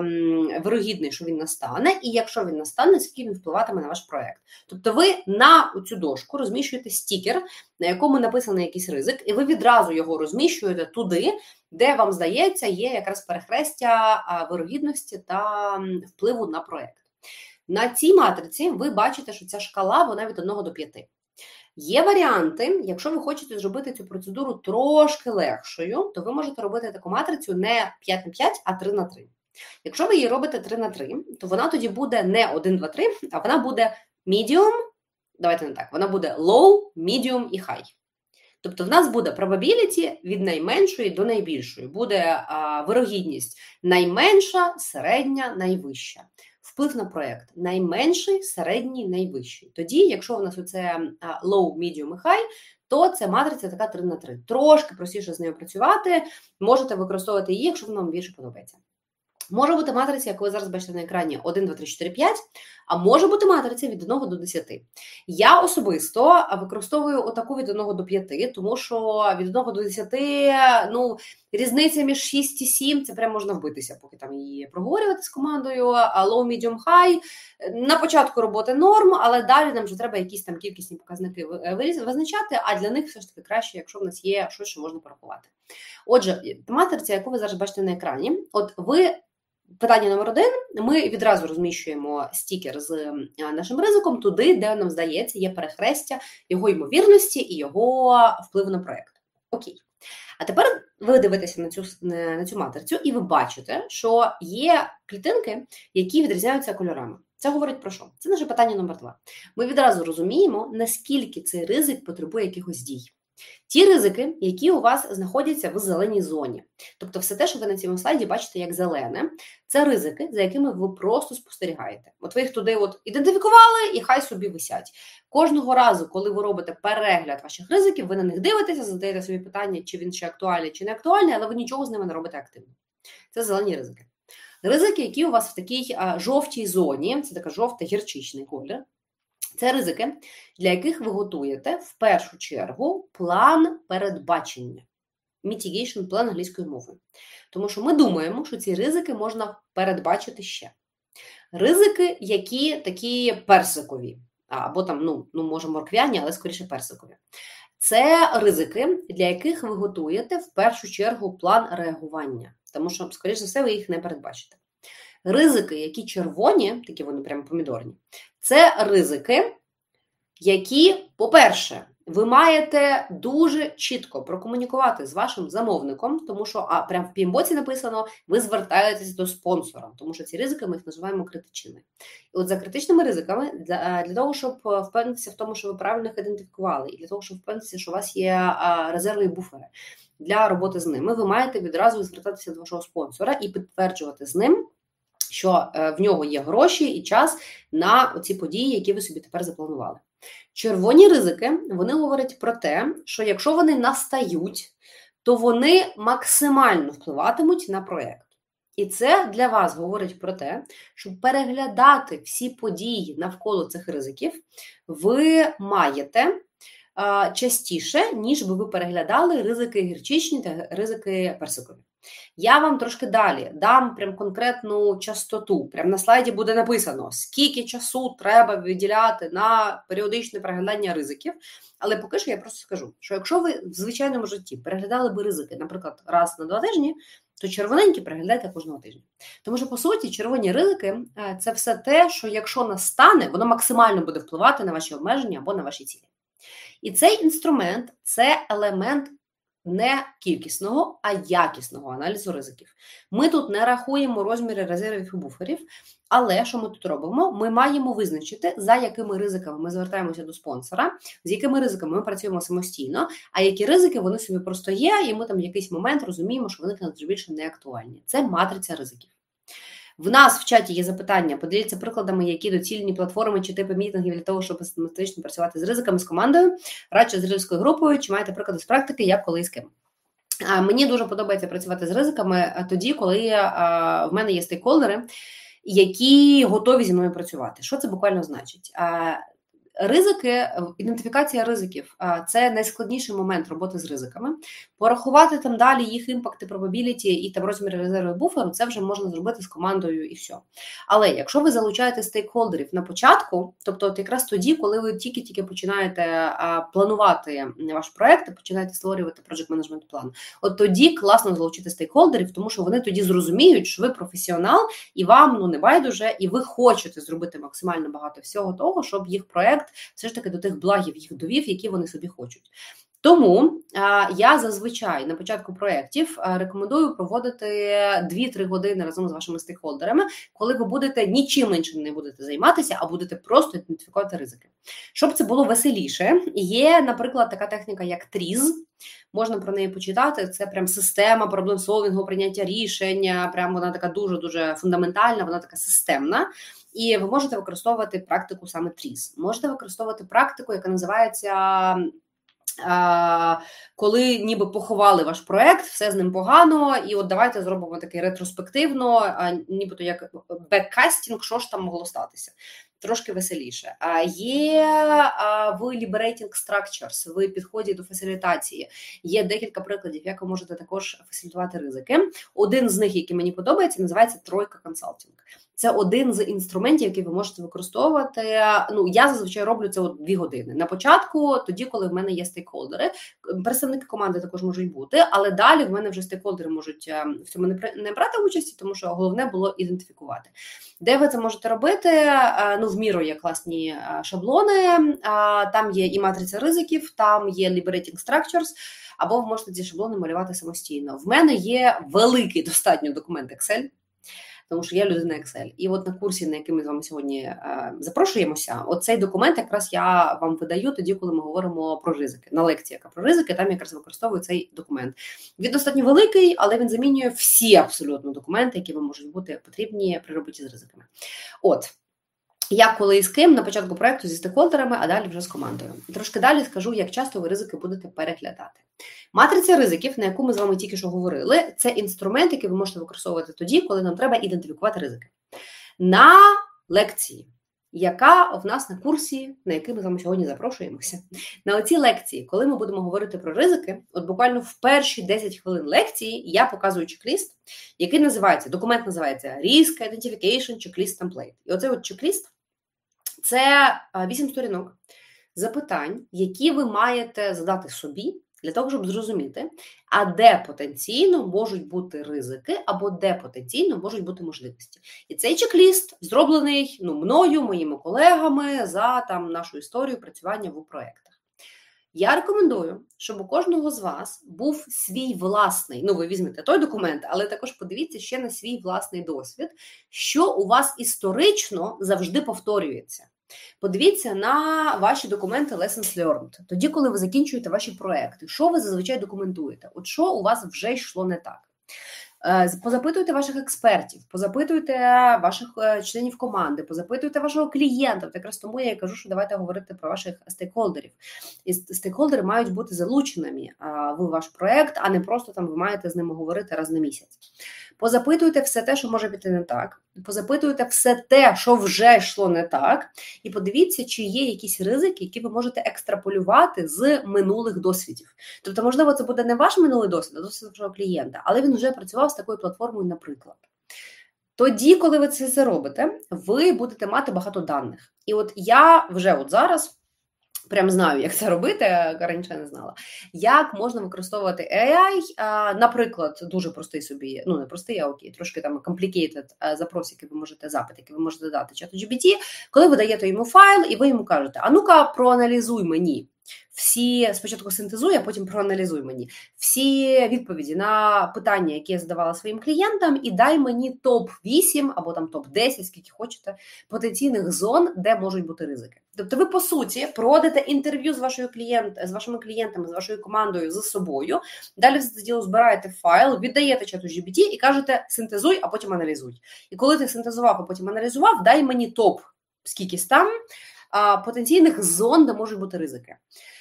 ем, вирогідний, що він настане, і якщо він настане, наскільки він впливатиме на ваш проєкт. Тобто ви на цю дошку розміщуєте стікер, на якому написаний якийсь ризик, і ви відразу його розміщуєте туди, де, вам здається, є якраз перехрестя вирогідності та впливу на проєкт. На цій матриці ви бачите, що ця шкала, вона від одного до п'яти. Є варіанти, якщо ви хочете зробити цю процедуру трошки легшою, то ви можете робити таку матрицю не п'ять на п'ять, а три на три. Якщо ви її робите три на три, то вона тоді буде не один, два, три, а вона буде medium, давайте не так, вона буде low, medium і high. Тобто в нас буде probability від найменшої до найбільшої. Буде а, вирогідність найменша, середня, найвища. Вплив на проєкт найменший, середній, найвищий. Тоді, якщо в нас оце low, medium і high, то це матриця така три на три. Трошки простіше з нею працювати, можете використовувати її, якщо вона вам більше подобається. Може бути матриця, яку ви зараз бачите на екрані, один, два, три, чотири, п'ять, а може бути матриця від одного до десяти. Я особисто використовую отаку від одного до п'яти, тому що від одного до десяти, ну, різниця між шість і сім, це прям можна вбитися, поки там її проговорювати з командою, low, medium, high. На початку роботи норм, але далі нам вже треба якісь там кількісні показники визначати, а для них все ж таки краще, якщо в нас є щось, що можна порахувати. Отже, матриця, яку ви зараз бачите на екрані, от ви, питання номер один, ми відразу розміщуємо стікер з нашим ризиком туди, де нам здається є перехрестя його ймовірності і його впливу на проєкт. Окей. А тепер ви дивитеся на цю, на цю матрицю і ви бачите, що є клітинки, які відрізняються кольорами. Це говорить про що? Це наше питання номер два. Ми відразу розуміємо, наскільки цей ризик потребує якихось дій. Ті ризики, які у вас знаходяться в зеленій зоні. Тобто все те, що ви на цьому слайді бачите як зелене, це ризики, за якими ви просто спостерігаєте. От ви їх туди от ідентифікували і хай собі висять. Кожного разу, коли ви робите перегляд ваших ризиків, ви на них дивитеся, задаєте собі питання, чи він ще актуальний, чи не актуальний, але ви нічого з ними не робите активно. Це зелені ризики. Ризики, які у вас в такій а, жовтій зоні, це така жовта-гірчичний колір, це ризики, для яких ви готуєте в першу чергу план передбачення. Mitigation план англійською мовою. Тому що ми думаємо, що ці ризики можна передбачити ще. Ризики, які такі персикові, або там, ну, ну може морквяні, але скоріше персикові. Це ризики, для яких ви готуєте в першу чергу план реагування. Тому що, скоріше за все, ви їх не передбачите. Ризики, які червоні, такі вони прямо помідорні, це ризики, які, по-перше, ви маєте дуже чітко прокомунікувати з вашим замовником, тому що, а прямо в пі ем боці написано, ви звертаєтесь до спонсора, тому що ці ризики ми їх називаємо критичними. І от за критичними ризиками, для, для того, щоб впевнитися в тому, що ви правильно їх ідентифікували, і для того, щоб впевнитися, що у вас є а, резервні буфери для роботи з ними, ви маєте відразу звертатися до вашого спонсора і підтверджувати з ним, що в нього є гроші і час на ці події, які ви собі тепер запланували. Червоні ризики, вони говорять про те, що якщо вони настають, то вони максимально впливатимуть на проєкт. І це для вас говорить про те, щоб переглядати всі події навколо цих ризиків, ви маєте а, частіше, ніж би ви переглядали ризики гірчичні та ризики персикові. Я вам трошки далі дам прям конкретну частоту. Прям на слайді буде написано, скільки часу треба виділяти на періодичне переглядання ризиків. Але поки що я просто скажу, що якщо ви в звичайному житті переглядали би ризики, наприклад, раз на два тижні, то червоненькі переглядайте кожного тижня. Тому що, по суті, червоні ризики – це все те, що якщо настане, воно максимально буде впливати на ваші обмеження або на ваші цілі. І цей інструмент – це елемент не кількісного, а якісного аналізу ризиків. Ми тут не рахуємо розміри резервів і буферів, але що ми тут робимо? Ми маємо визначити, за якими ризиками ми звертаємося до спонсора, з якими ризиками ми працюємо самостійно, а які ризики вони собі просто є, і ми там в якийсь момент розуміємо, що вони вже більше не актуальні. Це матриця ризиків. В нас в чаті є запитання, поділіться прикладами, які доцільні платформи чи типи мітингів для того, щоб систематично працювати з ризиками, з командою, радше з ризикою групою, чи маєте приклади з практики, як, коли і з ким. А мені дуже подобається працювати з ризиками тоді, коли а, в мене є стейкхолдери, які готові зі мною працювати. Що це буквально значить? А, ризики, ідентифікація ризиків – це найскладніший момент роботи з ризиками. Порахувати там далі їх імпакти, probability і там розміри резерву буферу – це вже можна зробити з командою і все. Але якщо ви залучаєте стейкхолдерів на початку, тобто от якраз тоді, коли ви тільки-тільки починаєте а, планувати ваш проєкт, починаєте створювати project management план, от тоді класно залучити стейкхолдерів, тому що вони тоді зрозуміють, що ви професіонал, і вам ну, не байдуже, і ви хочете зробити максимально багато всього того, щоб їх проєкт все ж таки до тих благів їх довів, які вони собі хочуть. Тому а, я зазвичай на початку проєктів а, рекомендую проводити дві-три години разом з вашими стейкхолдерами, коли ви будете нічим іншим не будете займатися, а будете просто ідентифікувати ризики. Щоб це було веселіше, є, наприклад, така техніка, як тріз. Можна про неї почитати. Це прям система проблем-солвінгу, прийняття рішення. Прям вона така дуже-дуже фундаментальна, вона така системна. І ви можете використовувати практику саме тріз. Можете використовувати практику, яка називається коли ніби поховали ваш проект, все з ним погано, і от давайте зробимо таке ретроспективно, нібито як беккастінг, що ж там могло статися. Трошки веселіше. Є в Liberating Structures, в підході до фасилітації. Є декілька прикладів, як ви можете також фасилітувати ризики. Один з них, який мені подобається, називається Тройка Консалтинг. Це один з інструментів, який ви можете використовувати. Ну, я зазвичай роблю це от дві години. На початку, тоді, коли в мене є стейкхолдери. Представники команди також можуть бути, але далі в мене вже стейкхолдери можуть в цьому не брати участі, тому що головне було ідентифікувати. Де ви це можете робити? Ну, в Міро є класні шаблони, там є і матриця ризиків, там є Liberating Structures, або ви можете ці шаблони малювати самостійно. В мене є великий достатньо документ Excel, тому що я людина Excel. І от на курсі, на який ми з вами сьогодні е, запрошуємося, оцей документ якраз я вам видаю тоді, коли ми говоримо про ризики. На лекції, яка про ризики, там якраз використовую цей документ. Він достатньо великий, але він замінює всі абсолютно документи, які вам можуть бути потрібні при роботі з ризиками. От. Як, коли і з ким, на початку проєкту зі стейкхолдерами, а далі вже з командою. Трошки далі скажу, як часто ви ризики будете переглядати. Матриця ризиків, на яку ми з вами тільки що говорили, це інструмент, який ви можете використовувати тоді, коли нам треба ідентифікувати ризики. На лекції, яка в нас на курсі, на який ми з вами сьогодні запрошуємося, на оцій лекції, коли ми будемо говорити про ризики, от буквально в перші десять хвилин лекції я показую чек-ліст, який називається, документ називається Risk Identification Checklist Template. І оцей от чек-ліст, це вісім сторінок запитань, які ви маєте задати собі для того, щоб зрозуміти, а де потенційно можуть бути ризики, або де потенційно можуть бути можливості. І цей чек-ліст зроблений ну, мною, моїми колегами за там, нашу історію працювання в проєктах. Я рекомендую, щоб у кожного з вас був свій власний, ну ви візьмете той документ, але також подивіться ще на свій власний досвід, що у вас історично завжди повторюється. Подивіться на ваші документи Lessons Learned. Тоді, коли ви закінчуєте ваші проекти, що ви зазвичай документуєте? От що у вас вже йшло не так? Позапитуйте ваших експертів, позапитуйте ваших членів команди, позапитуйте вашого клієнта. От якраз тому я і кажу, що давайте говорити про ваших стейкхолдерів. І стейкхолдери мають бути залученими в ваш проект, а не просто там ви маєте з ними говорити раз на місяць. Позапитуйте все те, що може піти не так. Позапитуйте все те, що вже йшло не так. І подивіться, чи є якісь ризики, які ви можете екстраполювати з минулих досвідів. Тобто, можливо, це буде не ваш минулий досвід, а досвід вашого клієнта, але він вже працював з такою платформою, наприклад. Тоді, коли ви це все робите, ви будете мати багато даних. І от я вже от зараз прям знаю, як це робити, раніше не знала. Як можна використовувати ей ай, наприклад, дуже простий собі, ну не простий, а окей, трошки там complicated запрос, який ви можете, запит, який ви можете дати чату джі пі ті, коли ви даєте йому файл і ви йому кажете, а ну-ка проаналізуй мені всі, спочатку синтезуй, а потім проаналізуй мені всі відповіді на питання, які я задавала своїм клієнтам, і дай мені топ вісім або там топ десять, скільки хочете, потенційних зон, де можуть бути ризики. Тобто ви, по суті, проводите інтерв'ю з вашою клієнт, з вашими клієнтами, з вашою командою, з собою, далі все це діло збираєте в файл, віддаєте чату джі пі ті і кажете синтезуй, а потім аналізуй. І коли ти синтезував, а потім аналізував, дай мені топ скількись там потенційних зон, де можуть бути ризики.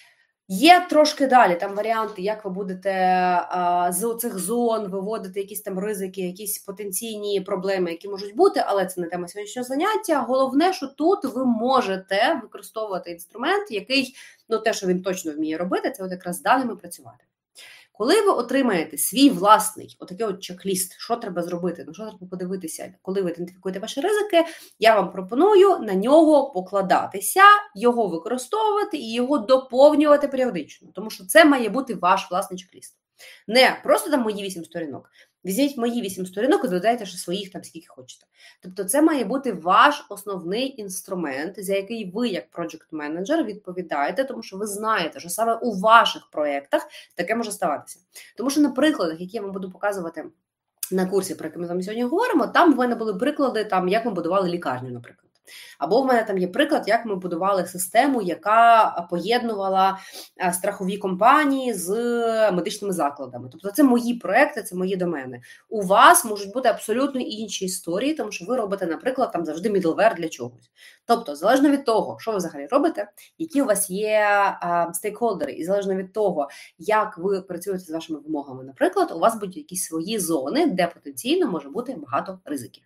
Є трошки далі там варіанти, як ви будете а, з оцих зон виводити якісь там ризики, якісь потенційні проблеми, які можуть бути, але це не тема сьогоднішнього заняття. Головне, що тут ви можете використовувати інструмент, який, ну те, що він точно вміє робити, це от якраз з даними працювати. Коли ви отримаєте свій власний отакий от чек-ліст, що треба зробити, на що треба подивитися, коли ви ідентифікуєте ваші ризики, я вам пропоную на нього покладатися, його використовувати і його доповнювати періодично, тому що це має бути ваш власний чек-ліст. Не просто там мої вісім сторінок. Візьміть мої вісім сторінок і додайте ще своїх там скільки хочете. Тобто це має бути ваш основний інструмент, за який ви як проджект-менеджер відповідаєте, тому що ви знаєте, що саме у ваших проєктах таке може ставатися. Тому що на прикладах, які я вам буду показувати на курсі, про який ми з вами сьогодні говоримо, там в мене були приклади, там, як ми будували лікарню, наприклад. Або в мене там є приклад, як ми будували систему, яка поєднувала страхові компанії з медичними закладами. Тобто це мої проекти, це мої домени. У вас можуть бути абсолютно інші історії, тому що ви робите, наприклад, там завжди middleware для чогось. Тобто, залежно від того, що ви взагалі робите, які у вас є а, стейкхолдери, і залежно від того, як ви працюєте з вашими вимогами, наприклад, у вас будуть якісь свої зони, де потенційно може бути багато ризиків.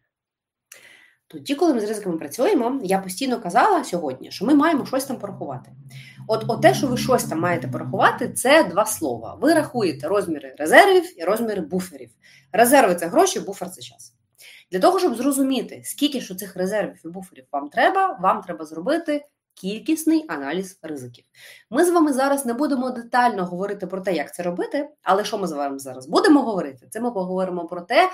Тоді, коли ми з ризиками працюємо, я постійно казала сьогодні, що ми маємо щось там порахувати. От, от те, що ви щось там маєте порахувати, це два слова. Ви рахуєте розміри резервів і розміри буферів. Резерви – це гроші, буфер – це час. Для того, щоб зрозуміти, скільки ж цих резервів і буферів вам треба, вам треба зробити кількісний аналіз ризиків. Ми з вами зараз не будемо детально говорити про те, як це робити, але що ми з вами зараз будемо говорити? Це ми поговоримо про те,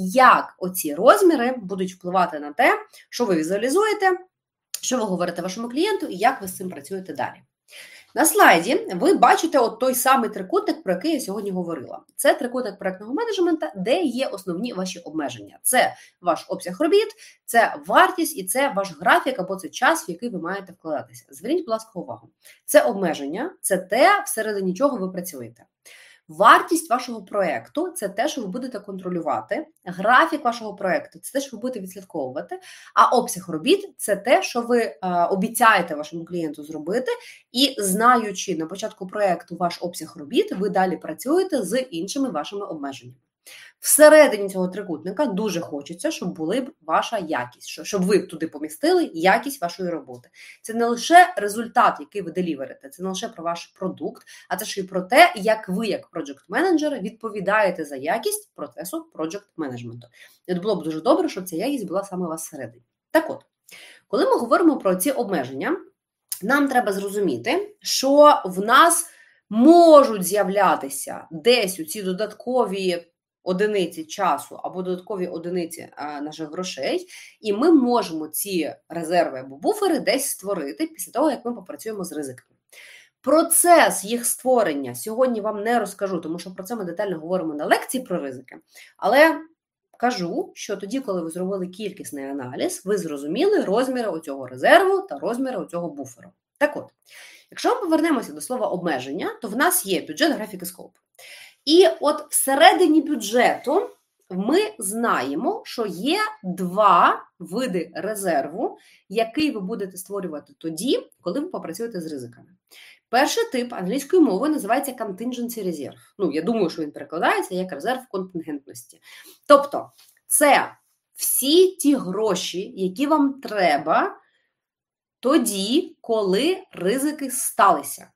як оці розміри будуть впливати на те, що ви візуалізуєте, що ви говорите вашому клієнту і як ви з цим працюєте далі. На слайді ви бачите от той самий трикутник, про який я сьогодні говорила. Це трикутник проєктного менеджменту, де є основні ваші обмеження. Це ваш обсяг робіт, це вартість і це ваш графік або це час, в який ви маєте вкладатися. Зверніть, будь ласка, увагу. Це обмеження, це те, всередині чого ви працюєте. Вартість вашого проєкту – це те, що ви будете контролювати. Графік вашого проєкту – це те, що ви будете відслідковувати. А обсяг робіт – це те, що ви е, обіцяєте вашому клієнту зробити. І знаючи на початку проєкту ваш обсяг робіт, ви далі працюєте з іншими вашими обмеженнями. Всередині цього трикутника дуже хочеться, щоб була б ваша якість, щоб ви туди помістили якість вашої роботи. Це не лише результат, який ви деліверите, це не лише про ваш продукт, а це ще й про те, як ви, як проджект-менеджер, відповідаєте за якість процесу проджект-менеджменту. І от було б дуже добре, щоб ця якість була саме у вас всередині. Так от, коли ми говоримо про ці обмеження, нам треба зрозуміти, що в нас можуть з'являтися десь у ці додаткові одиниці часу або додаткові одиниці а, наших грошей, і ми можемо ці резерви або буфери десь створити після того, як ми попрацюємо з ризиками. Процес їх створення сьогодні вам не розкажу, тому що про це ми детально говоримо на лекції про ризики, але кажу, що тоді, коли ви зробили кількісний аналіз, ви зрозуміли розміри оцього резерву та розміри оцього буферу. Так от, якщо ми повернемося до слова обмеження, то в нас є бюджет, графік і скоп. І от всередині бюджету ми знаємо, що є два види резерву, який ви будете створювати тоді, коли ви попрацюєте з ризиками. Перший тип англійської мови називається contingency reserve. Ну, я думаю, що він перекладається як резерв контингентності. Тобто, це всі ті гроші, які вам треба тоді, коли ризики сталися.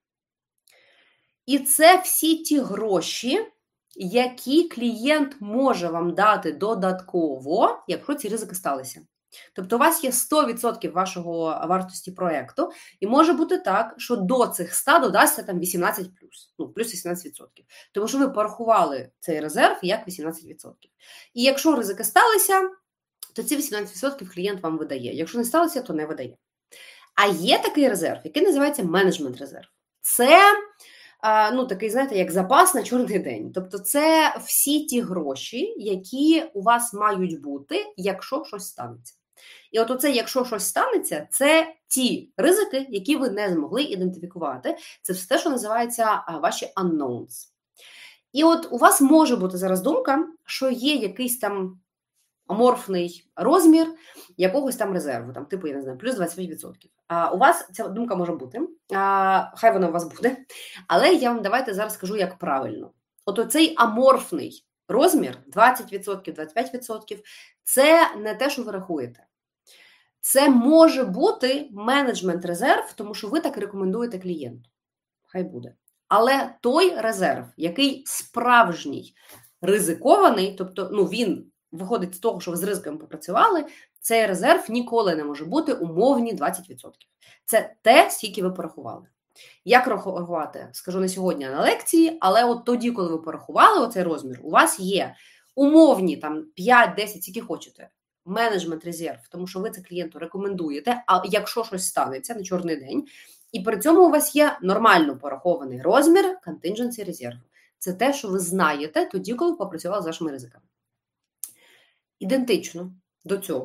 І це всі ті гроші, які клієнт може вам дати додатково, якщо ці ризики сталися. Тобто у вас є сто відсотків вашого вартості проєкту, і може бути так, що до цих ста додасться там вісімнадцять плюс, ну, плюс вісімнадцять відсотків. Тому що ви порахували цей резерв як вісімнадцять відсотків. І якщо ризики сталися, то ці вісімнадцять відсотків клієнт вам видає. Якщо не сталося, то не видає. А є такий резерв, який називається менеджмент-резерв. Це ну, такий, знаєте, як запас на чорний день. Тобто це всі ті гроші, які у вас мають бути, якщо щось станеться. І от оце, якщо щось станеться, це ті ризики, які ви не змогли ідентифікувати. Це все те, що називається ваші unknowns. І от у вас може бути зараз думка, що є якийсь там аморфний розмір якогось там резерву, там, типу, я не знаю, плюс двадцять п'ять відсотків. А у вас ця думка може бути, а, хай вона у вас буде, але я вам давайте зараз скажу, як правильно. От оцей аморфний розмір, двадцять відсотків, двадцять п'ять відсотків, це не те, що ви рахуєте. Це може бути менеджмент-резерв, тому що ви так рекомендуєте клієнту. Хай буде. Але той резерв, який справжній, ризикований, тобто ну, він виходить з того, що ви з ризиками попрацювали, цей резерв ніколи не може бути умовні двадцять відсотків. Це те, скільки ви порахували. Як рахувати? Скажу не сьогодні, а на лекції, але от тоді, коли ви порахували оцей розмір, у вас є умовні там п'ять, десять, скільки хочете, менеджмент-резерв, тому що ви це клієнту рекомендуєте, а якщо щось станеться на чорний день, і при цьому у вас є нормально порахований розмір contingency резерву. Це те, що ви знаєте тоді, коли попрацювали з вашими ризиками. Ідентично до цього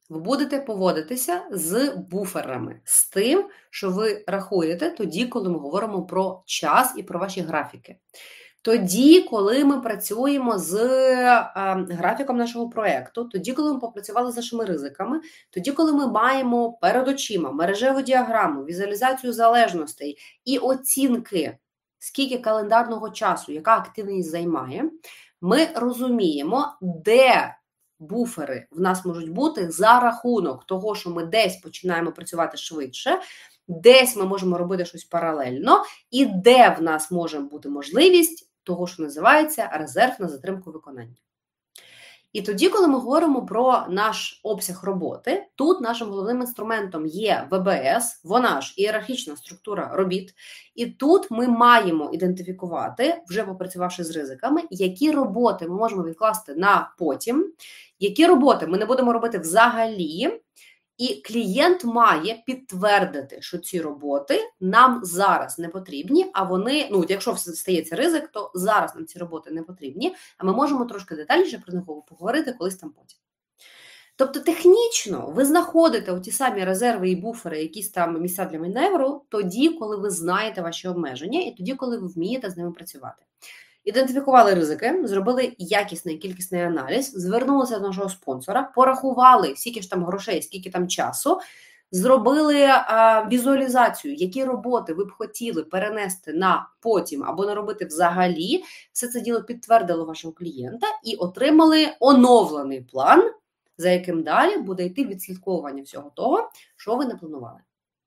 ви будете поводитися з буферами, з тим, що ви рахуєте тоді, коли ми говоримо про час і про ваші графіки. Тоді, коли ми працюємо з а, графіком нашого проєкту, тоді, коли ми попрацювали з нашими ризиками, тоді, коли ми маємо перед очима мережеву діаграму, візуалізацію залежностей і оцінки, скільки календарного часу, яка активність займає, ми розуміємо, де буфери в нас можуть бути за рахунок того, що ми десь починаємо працювати швидше, десь ми можемо робити щось паралельно, і де в нас може бути можливість того, що називається резерв на затримку виконання. І тоді, коли ми говоримо про наш обсяг роботи, тут нашим головним інструментом є ве бе ес, вона ж ієрархічна структура робіт, і тут ми маємо ідентифікувати, вже попрацювавши з ризиками, які роботи ми можемо відкласти на потім, які роботи ми не будемо робити взагалі, і клієнт має підтвердити, що ці роботи нам зараз не потрібні, а вони, ну, якщо стається ризик, то зараз нам ці роботи не потрібні, а ми можемо трошки детальніше про них поговорити колись там потім. Тобто технічно ви знаходите оті самі резерви і буфери, якісь там місця для маневру, тоді, коли ви знаєте ваші обмеження, і тоді, коли ви вмієте з ними працювати. Ідентифікували ризики, зробили якісний кількісний аналіз, звернулися до нашого спонсора, порахували, скільки ж там грошей, скільки там часу, зробили а, візуалізацію, які роботи ви б хотіли перенести на потім або не робити взагалі. Все це діло підтвердило вашого клієнта і отримали оновлений план, за яким далі буде йти відслідковування всього того, що ви не планували.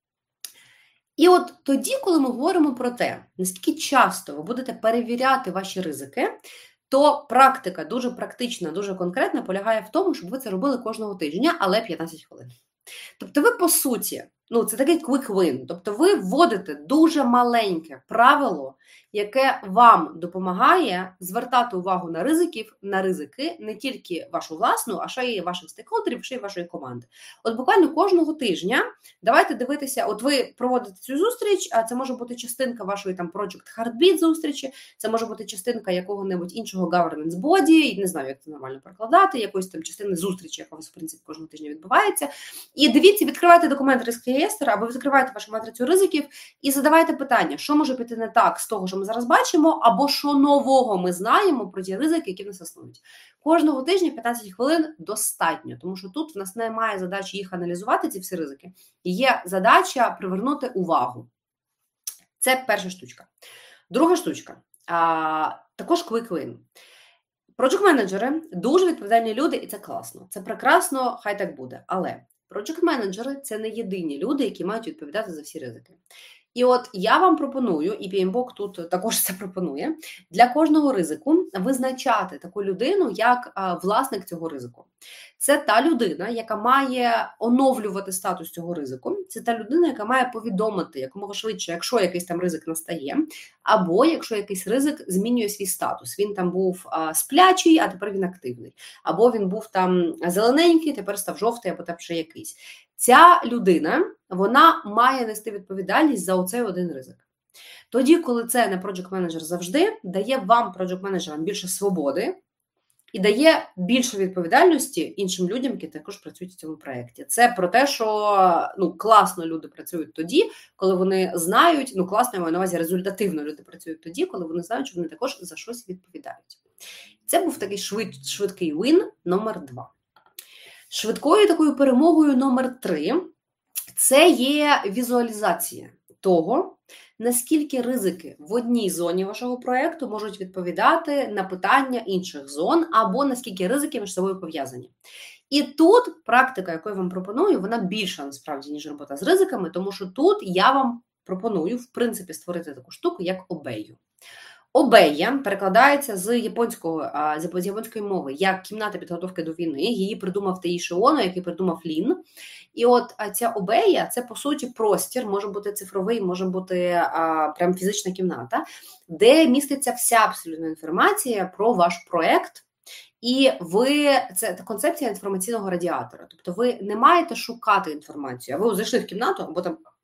І от тоді, коли ми говоримо про те, наскільки часто ви будете перевіряти ваші ризики, то практика дуже практична, дуже конкретна полягає в тому, щоб ви це робили кожного тижня, але п'ятнадцять хвилин. Тобто ви, по суті, ну це такий quick win, тобто ви вводите дуже маленьке правило, яке вам допомагає звертати увагу на ризиків, на ризики не тільки вашу власну, а ще й ваших стейкхолдерів, ще й вашої команди. От буквально кожного тижня давайте дивитися, от ви проводите цю зустріч, а це може бути частинка вашої там Project Heartbeat зустрічі, це може бути частинка якого-небудь іншого governance body, не знаю, як це нормально перекладати, якоїсь там частини зустрічі, яка у вас, в принципі, кожного тижня відбувається. І дивіться, відкривайте документ риск-реєстр, або відкривайте вашу матрицю ризиків і задавайте питання, що може піти не так з того, що ми зараз бачимо, або що нового ми знаємо про ті ризики, які в нас існують. Кожного тижня п'ятнадцять хвилин достатньо, тому що тут в нас немає задачі їх аналізувати, ці всі ризики. Є задача привернути увагу. Це перша штучка. Друга штучка. А, також quick win. Проджект-менеджери дуже відповідальні люди, і це класно. Це прекрасно, хай так буде. Але проджект-менеджери – це не єдині люди, які мають відповідати за всі ризики. І от я вам пропоную, і пі ем бі о ка тут також це пропонує, для кожного ризику визначати таку людину як а, власник цього ризику. Це та людина, яка має оновлювати статус цього ризику, це та людина, яка має повідомити якомога швидше, якщо якийсь там ризик настає, або якщо якийсь ризик змінює свій статус. Він там був а, сплячий, а тепер він активний. Або він був там зелененький, тепер став жовтий, або там ще якийсь. Ця людина, вона має нести відповідальність за оцей один ризик. Тоді, коли це не проджект-менеджер завжди, дає вам, проджект-менеджерам, більше свободи і дає більше відповідальності іншим людям, які також працюють в цьому проєкті. Це про те, що ну, класно люди працюють тоді, коли вони знають, ну класно, я маю на увазі, результативно люди працюють тоді, коли вони знають, що вони також за щось відповідають. Це був такий швид, швидкий win номер два. Швидкою такою перемогою номер три – це є візуалізація того, наскільки ризики в одній зоні вашого проєкту можуть відповідати на питання інших зон, або наскільки ризики між собою пов'язані. І тут практика, яку я вам пропоную, вона більша насправді, ніж робота з ризиками, тому що тут я вам пропоную, в принципі, створити таку штуку, як обею. Обея перекладається з японського, з японської мови як кімната підготовки до війни. Її придумав Таїші Оно, який придумав Лін. І от ця обея – це, по суті, простір, може бути цифровий, може бути а, прям фізична кімната, де міститься вся абсолютна інформація про ваш проєкт. І ви, це концепція інформаційного радіатора. Тобто ви не маєте шукати інформацію, а ви зайшли в кімнату, або там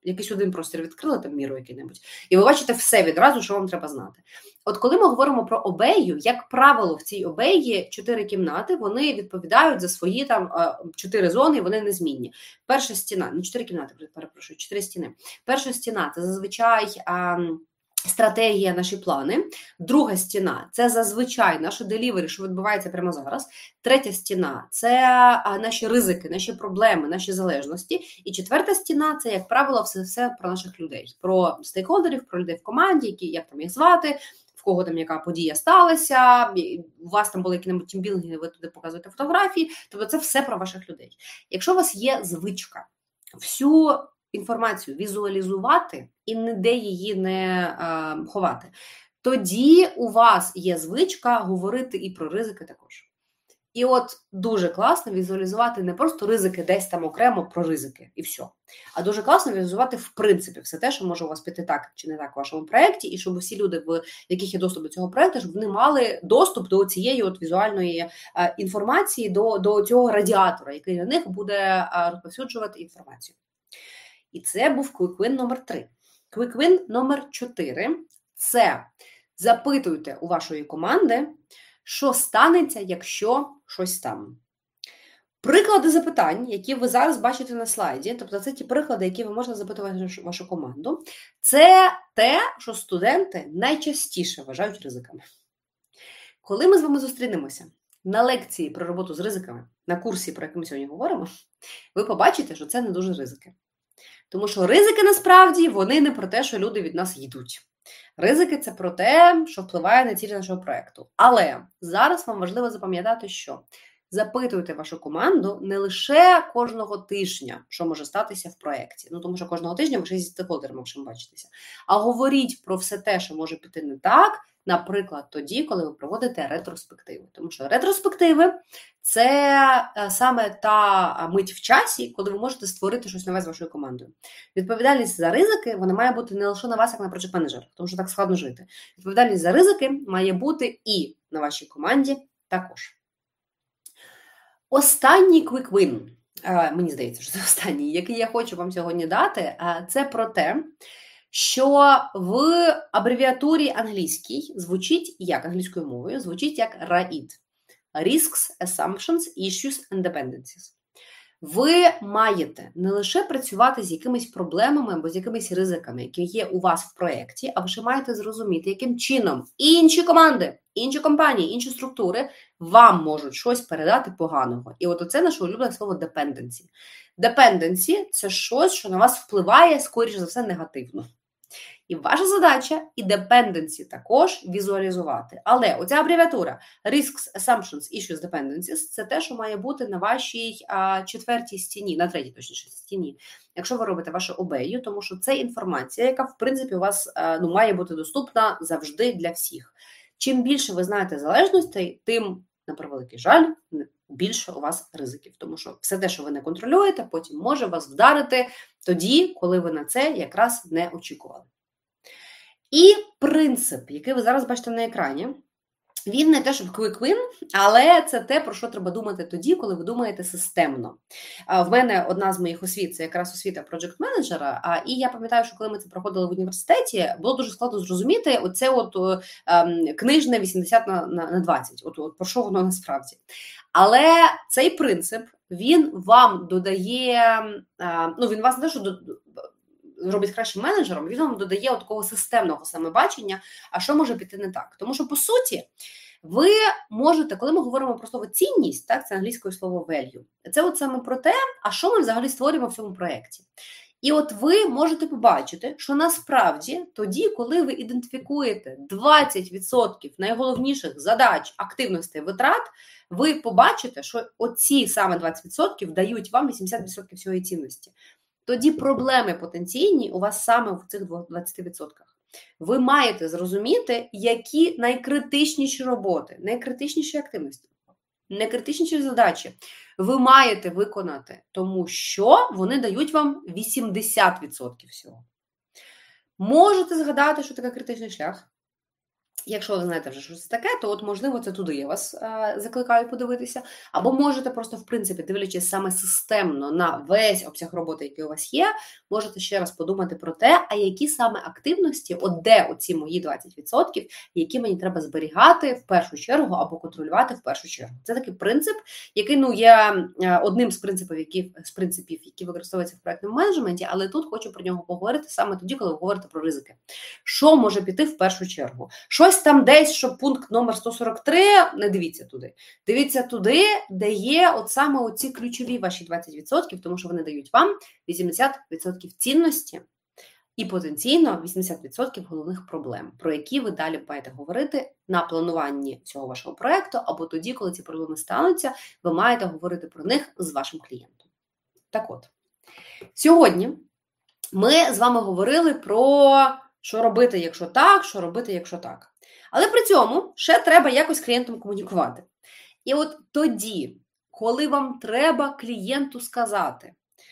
якийсь один простір відкрили, там міру який-небудь, і ви бачите все відразу, що вам треба знати. От коли ми говоримо про обею, як правило, в цій обеї чотири кімнати, вони відповідають за свої там чотири зони, і вони незмінні. Перша стіна, не чотири кімнати, перепрошую, чотири стіни. Перша стіна – це зазвичай а, стратегія, наші плани. Друга стіна – це зазвичай наше делівері, що відбувається прямо зараз. Третя стіна – це а, наші ризики, наші проблеми, наші залежності. І четверта стіна – це, як правило, все-все про наших людей. Про стейкхолдерів, про людей в команді, які, як там їх звати, в кого там яка подія сталася, у вас там були якісь тімбілдинги, ви туди показуєте фотографії. Тобто це все про ваших людей. Якщо у вас є звичка всю інформацію візуалізувати і ніде її не а, ховати, тоді у вас є звичка говорити і про ризики також. І от дуже класно візуалізувати не просто ризики десь там окремо про ризики і все, а дуже класно візуалізувати в принципі все те, що може у вас піти так чи не так у вашому проєкті, і щоб всі люди, в яких є доступ до цього проєкту, щоб вони мали доступ до цієї от візуальної а, інформації, до, до цього радіатора, який на них буде а, розповсюджувати інформацію. І це був Quick Win номер три. Quick Win номер чотири – це запитуйте у вашої команди, що станеться, якщо щось там. Приклади запитань, які ви зараз бачите на слайді, тобто це ті приклади, які ви можете запитувати вашу команду, це те, що студенти найчастіше вважають ризиками. Коли ми з вами зустрінемося на лекції про роботу з ризиками, на курсі, про який ми сьогодні говоримо, ви побачите, що це не дуже ризики. Тому що ризики, насправді, вони не про те, що люди від нас йдуть. Ризики – це про те, що впливає на цілі нашого проєкту. Але зараз вам важливо запам'ятати, що запитуйте вашу команду не лише кожного тижня, що може статися в проєкті. Ну, тому що кожного тижня ви ще зі стейкхолдерами можемо бачитися. А говоріть про все те, що може піти не так, наприклад, тоді, коли ви проводите ретроспективи. Тому що ретроспективи – це саме та мить в часі, коли ви можете створити щось нове з вашою командою. Відповідальність за ризики, вона має бути не лише на вас, як на проджект-менеджера, тому що так складно жити. Відповідальність за ризики має бути і на вашій команді також. Останній Quick Win, мені здається, що це останній, який я хочу вам сьогодні дати, це про те, що в абревіатурі англійській звучить, як англійською мовою, звучить як раїд. Risks, Assumptions, Issues and Dependencies. Ви маєте не лише працювати з якимись проблемами або з якимись ризиками, які є у вас в проєкті, а ви ще маєте зрозуміти, яким чином інші команди, інші компанії, інші структури вам можуть щось передати поганого. І от оце наше улюблене слово dependency. Dependency – це щось, що на вас впливає, скоріше за все, негативно. І ваша задача і dependency також візуалізувати. Але оця абревіатура Risks, Assumptions, Issues, Dependencies – це те, що має бути на вашій а, четвертій стіні, на третій, точніше, стіні, якщо ви робите вашу обею, тому що це інформація, яка, в принципі, у вас а, ну, має бути доступна завжди для всіх. Чим більше ви знаєте залежностей, тим, на превеликий жаль, більше у вас ризиків. Тому що все те, що ви не контролюєте, потім може вас вдарити тоді, коли ви на це якраз не очікували. І принцип, який ви зараз бачите на екрані, він не те, щоб quick win, але це те, про що треба думати тоді, коли ви думаєте системно. В мене одна з моїх освіт – це якраз освіта проджект-менеджера, і я пам'ятаю, що коли ми це проходили в університеті, було дуже складно зрозуміти оце от ем, книжне вісімдесят на двадцять, от, от про що воно насправді. Але цей принцип, він вам додає, е, ну він вас не те, що до, робить кращим менеджером, він вам додає от такого системного самобачення, а що може піти не так. Тому що, по суті, ви можете, коли ми говоримо про слово цінність, так, це англійською слово value, це от саме про те, а що ми взагалі створюємо в цьому проєкті. І от ви можете побачити, що насправді тоді, коли ви ідентифікуєте двадцять відсотків найголовніших задач, активностей, витрат, ви побачите, що оці саме двадцять відсотків дають вам вісімдесят відсотків всієї цінності. Тоді проблеми потенційні у вас саме в цих двадцяти відсотках. Ви маєте зрозуміти, які найкритичніші роботи, найкритичніші активності, найкритичніші задачі ви маєте виконати, тому що вони дають вам вісімдесят відсотків всього. Можете згадати, що таке критичний шлях? Якщо ви знаєте вже, що це таке, то от, можливо, це туди я вас а, закликаю подивитися. Або можете просто, в принципі, дивлячись саме системно на весь обсяг роботи, який у вас є, можете ще раз подумати про те, а які саме активності, от де оці мої двадцять відсотків, які мені треба зберігати в першу чергу або контролювати в першу чергу. Це такий принцип, який, ну, є одним з принципів, які, з принципів, які використовуються в проєктному менеджменті, але тут хочу про нього поговорити саме тоді, коли ви говорите про ризики. Що може піти в першу чергу? Щось там десь, що пункт номер сто сорок три, не дивіться туди. Дивіться туди, де є от саме оці ключові ваші двадцять відсотків, тому що вони дають вам вісімдесят відсотків цінності і потенційно вісімдесят відсотків головних проблем, про які ви далі маєте говорити на плануванні цього вашого проєкту, або тоді, коли ці проблеми стануться, ви маєте говорити про них з вашим клієнтом. Так от, сьогодні ми з вами говорили про що робити, якщо так, що робити, якщо так. Але при цьому ще треба якось з клієнтом комунікувати. І от тоді, коли вам треба клієнту сказати,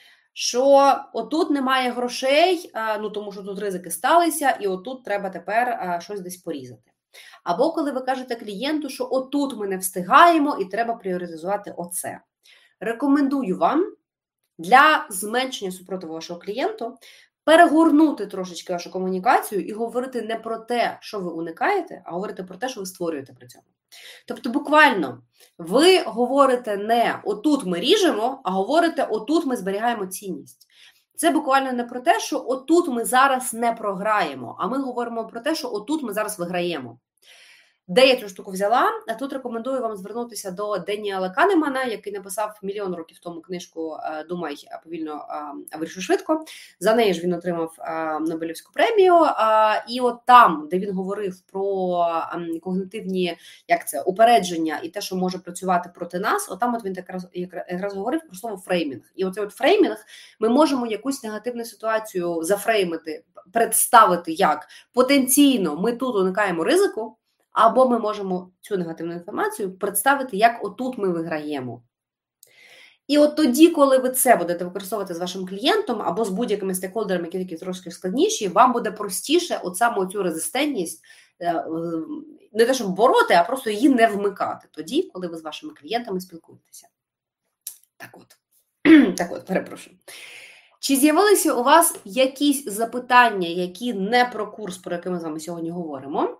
що отут немає грошей, ну тому що тут ризики сталися, і отут треба тепер щось десь порізати. Або коли ви кажете клієнту, що отут ми не встигаємо і треба пріоритизувати оце. Рекомендую вам для зменшення супротиву вашого клієнту перегорнути трошечки вашу комунікацію і говорити не про те, що ви уникаєте, а говорити про те, що ви створюєте при цьому. Тобто буквально ви говорите не отут ми ріжемо, а говорите отут ми зберігаємо цінність. Це буквально не про те, що отут ми зараз не програємо, а ми говоримо про те, що отут ми зараз виграємо. Де я цю штуку взяла? А тут рекомендую вам звернутися до Деніела Канемана, який написав мільйон років тому книжку «Думай повільно, а вирішуй швидко». За неї ж він отримав Нобелівську премію. І от там, де він говорив про когнитивні, як це, упередження і те, що може працювати проти нас, от там от він якраз, якраз говорив про слово фреймінг. І оцей от фреймінг, ми можемо якусь негативну ситуацію зафреймити, представити як потенційно ми тут уникаємо ризику, або ми можемо цю негативну інформацію представити, як отут ми виграємо. І от тоді, коли ви це будете використовувати з вашим клієнтом, або з будь-якими стейкхолдерами, які такі трошки складніші, вам буде простіше от саме цю резистентність не те, щоб бороти, а просто її не вмикати тоді, коли ви з вашими клієнтами спілкуєтеся. Так от, так от, перепрошую. Чи з'явилися у вас якісь запитання, які не про курс, про який ми з вами сьогодні говоримо?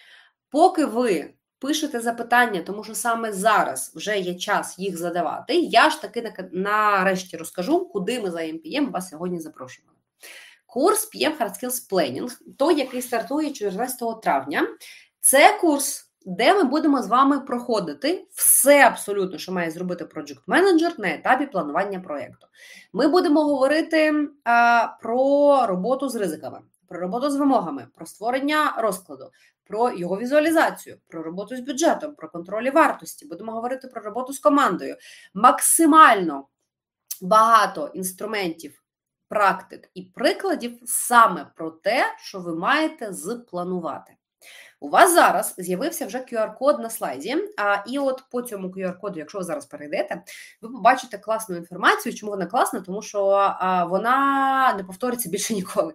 Поки ви пишете запитання, тому що саме зараз вже є час їх задавати, я ж таки нарешті розкажу, куди ми за ем пі ем вас сьогодні запрошували. Курс пі ем Hard Skills Planning, той, який стартує чотирнадцятого травня, це курс, де ми будемо з вами проходити все абсолютно, що має зробити Project Manager на етапі планування проєкту. Ми будемо говорити а, про роботу з ризиками, про роботу з вимогами, про створення розкладу, про його візуалізацію, про роботу з бюджетом, про контроль вартості. Будемо говорити про роботу з командою. Максимально багато інструментів, практик і прикладів саме про те, що ви маєте спланувати. У вас зараз з'явився вже ку ар-код на слайді, а, і от по цьому ку ар-коду, якщо ви зараз перейдете, ви побачите класну інформацію. Чому вона класна? Тому що а, вона не повториться більше ніколи.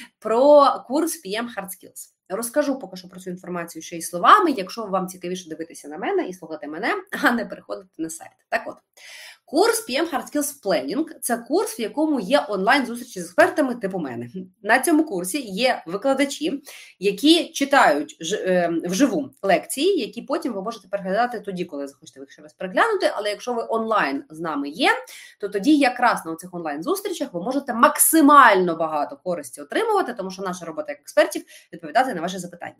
Про курс пі ем Hard Skills. Розкажу поки що про цю інформацію ще й словами, якщо вам цікавіше дивитися на мене і слухати мене, а не переходити на сайт. Так от, курс пі ем Hard Skills Planning – це курс, в якому є онлайн-зустрічі з експертами типу мене. На цьому курсі є викладачі, які читають вживу лекції, які потім ви можете переглядати тоді, коли захочете їх ще раз переглянути, але якщо ви онлайн з нами є, то тоді якраз на цих онлайн-зустрічах ви можете максимально багато користі отримувати, тому що наша робота як експертів – відповідати на ваші запитання.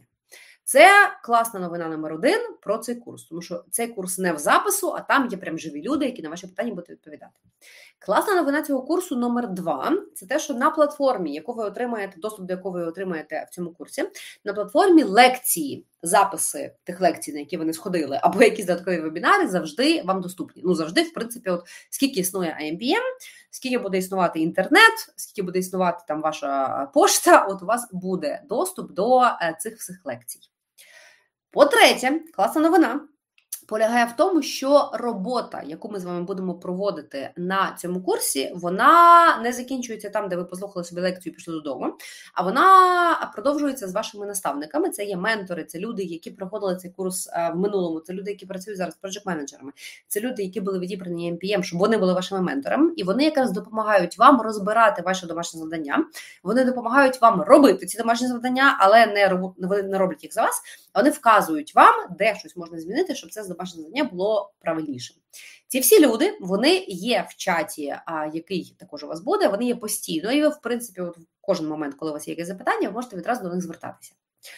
Це класна новина номер один про цей курс, тому що цей курс не в запису, а там є прям живі люди, які на ваші питання будуть відповідати. Класна новина цього курсу номер два – це те, що на платформі, яку ви отримаєте, доступ до якої ви отримаєте в цьому курсі, на платформі лекції, записи тих лекцій, на які ви не сходили, або якісь додаткові вебінари завжди вам доступні. Ну, завжди, в принципі, от скільки існує ей ем пі ем, скільки буде існувати інтернет, скільки буде існувати там ваша пошта, от у вас буде доступ до цих всіх лекцій. По-третє, класна новина. полягає в тому, що робота, яку ми з вами будемо проводити на цьому курсі, вона не закінчується там, де ви послухали собі лекцію і пішли додому, а вона продовжується з вашими наставниками. Це є ментори, це люди, які проходили цей курс в минулому, це люди, які працюють зараз проджект-менеджерами, це люди, які були відібрані ем пі ем, щоб вони були вашими менторами, і вони якраз допомагають вам розбирати ваше домашнє завдання, вони допомагають вам робити ці домашні завдання, але не, роб... вони не роблять їх за вас, а вони вказують вам, де щось можна змінити, щоб це домашнє завдання було правильнішим. Ці всі люди, вони є в чаті, а, який також у вас буде, вони є постійно, і ви, в принципі, от в кожен момент, коли у вас є якесь запитання, ви можете відразу до них звертатися.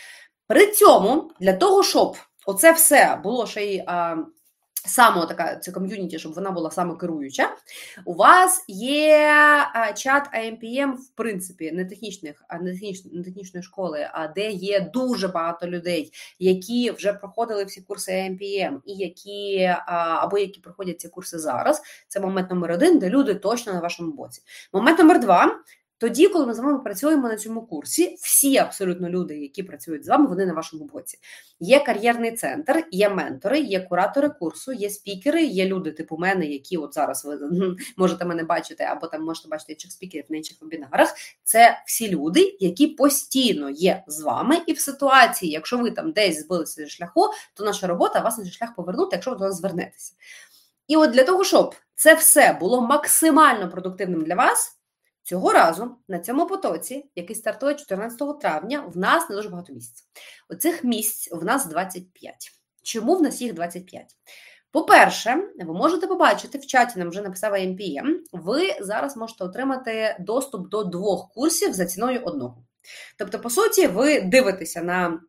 При цьому, для того, щоб оце все було ще й а, саме така, це ком'юніті, щоб вона була самокеруюча, у вас є а, чат ей ем пі ем, в принципі, не, технічних, а не, техніч, не технічної школи, а де є дуже багато людей, які вже проходили всі курси ей ем пі ем, і які, а, або які проходять ці курси зараз. Це момент номер один, де люди точно на вашому боці. Момент номер два – тоді, коли ми з вами працюємо на цьому курсі, всі абсолютно люди, які працюють з вами, вони на вашому боці. Є кар'єрний центр, є ментори, є куратори курсу, є спікери, є люди типу мене, які от зараз ви можете мене бачити, або там можете бачити інших спікерів на інших вебінарах. Це всі люди, які постійно є з вами, і в ситуації, якщо ви там десь збилися зі шляху, то наша робота вас на цей шлях повернути, якщо ви до нас звернетеся. І от для того, щоб це все було максимально продуктивним для вас, цього разу на цьому потоці, який стартує чотирнадцятого травня, в нас не дуже багато місць. Оцих місць в нас двадцять п'ять. Чому в нас їх двадцять п'ять? По-перше, ви можете побачити, в чаті нам вже написав ей ем пі ем, ви зараз можете отримати доступ до двох курсів за ціною одного. Тобто, по суті, ви дивитеся на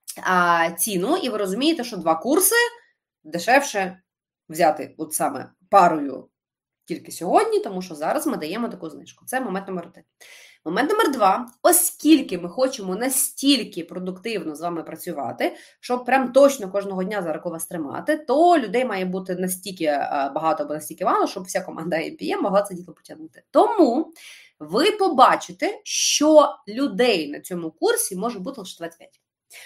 а, ціну і ви розумієте, що два курси дешевше взяти от саме парою тільки сьогодні, тому що зараз ми даємо таку знижку. Це момент номер один. Момент номер два. Оскільки ми хочемо настільки продуктивно з вами працювати, щоб прям точно кожного дня за руку вас тримати, то людей має бути настільки багато або настільки мало, щоб вся команда ей ем пі ем могла це діло потягнути. Тому ви побачите, що людей на цьому курсі може бути лише двадцять п'ять.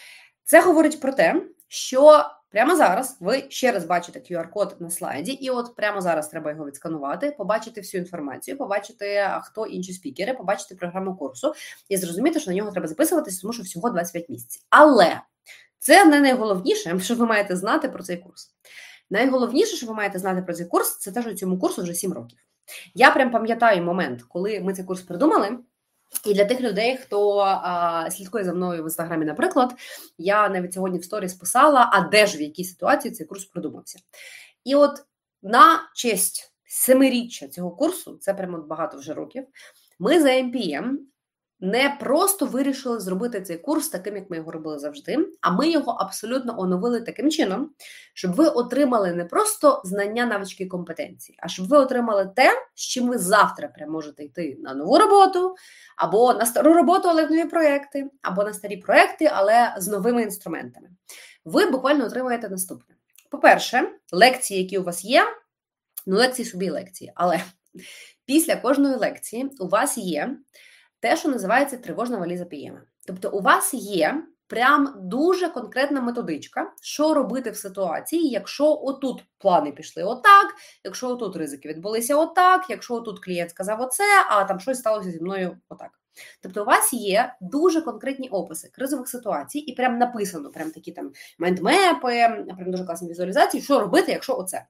Це говорить про те, що прямо зараз ви ще раз бачите кю ар-код на слайді, і от прямо зараз треба його відсканувати, побачити всю інформацію, побачити, хто інші спікери, побачити програму курсу і зрозуміти, що на нього треба записуватися, тому що всього двадцять п'ять місць. Але це не найголовніше, що ви маєте знати про цей курс. Найголовніше, що ви маєте знати про цей курс, це те, що цьому курсу вже сім років. Я прям пам'ятаю момент, коли ми цей курс придумали. І для тих людей, хто а, слідкує за мною в Інстаграмі, наприклад, я навіть сьогодні в сторіс писала, а де ж в якій ситуації цей курс придумався. І от на честь семиріччя цього курсу, це прямо багато вже років, ми за ей ем пі ем не просто вирішили зробити цей курс таким, як ми його робили завжди, а ми його абсолютно оновили таким чином, щоб ви отримали не просто знання, навички і компетенції, а щоб ви отримали те, з чим ви завтра прямо можете йти на нову роботу, або на стару роботу, але в нові проєкти, або на старі проєкти, але з новими інструментами. Ви буквально отримаєте наступне. По-перше, лекції, які у вас є, ну лекції собі лекції, але після кожної лекції у вас є те, що називається тривожна валіза пі ем. Тобто у вас є прям дуже конкретна методичка, що робити в ситуації, якщо отут плани пішли отак, якщо отут ризики відбулися отак, якщо отут клієнт сказав оце, а там щось сталося зі мною отак. Тобто у вас є дуже конкретні описи кризових ситуацій і прям написано, прям такі там майндмепи, прям дуже класні візуалізації, що робити, якщо оце.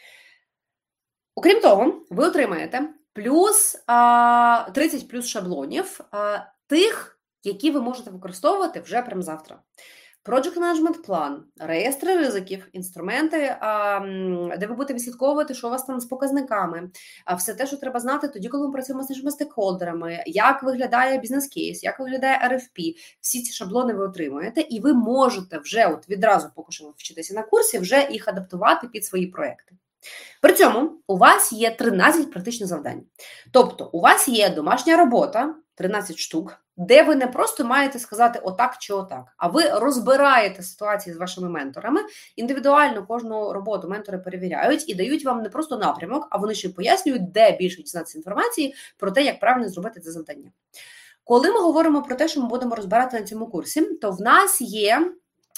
Окрім того, ви отримаєте плюс а, тридцять плюс шаблонів а, тих, які ви можете використовувати вже прямо завтра. Project Management план, реєстри ризиків, інструменти, а, де ви будете відслідковувати, що у вас там з показниками, а все те, що треба знати тоді, коли ми працюємо з нашими стейкхолдерами, як виглядає бізнес-кейс, як виглядає ар еф пі. Всі ці шаблони ви отримуєте, і ви можете вже от відразу, поки що ви вчитеся на курсі, вже їх адаптувати під свої проекти. При цьому у вас є тринадцять практичних завдань. Тобто у вас є домашня робота, тринадцять штук, де ви не просто маєте сказати отак чи отак, а ви розбираєте ситуації з вашими менторами, індивідуально кожну роботу ментори перевіряють і дають вам не просто напрямок, а вони ще пояснюють, де більше дізнатися інформації про те, як правильно зробити це завдання. Коли ми говоримо про те, що ми будемо розбирати на цьому курсі, то в нас є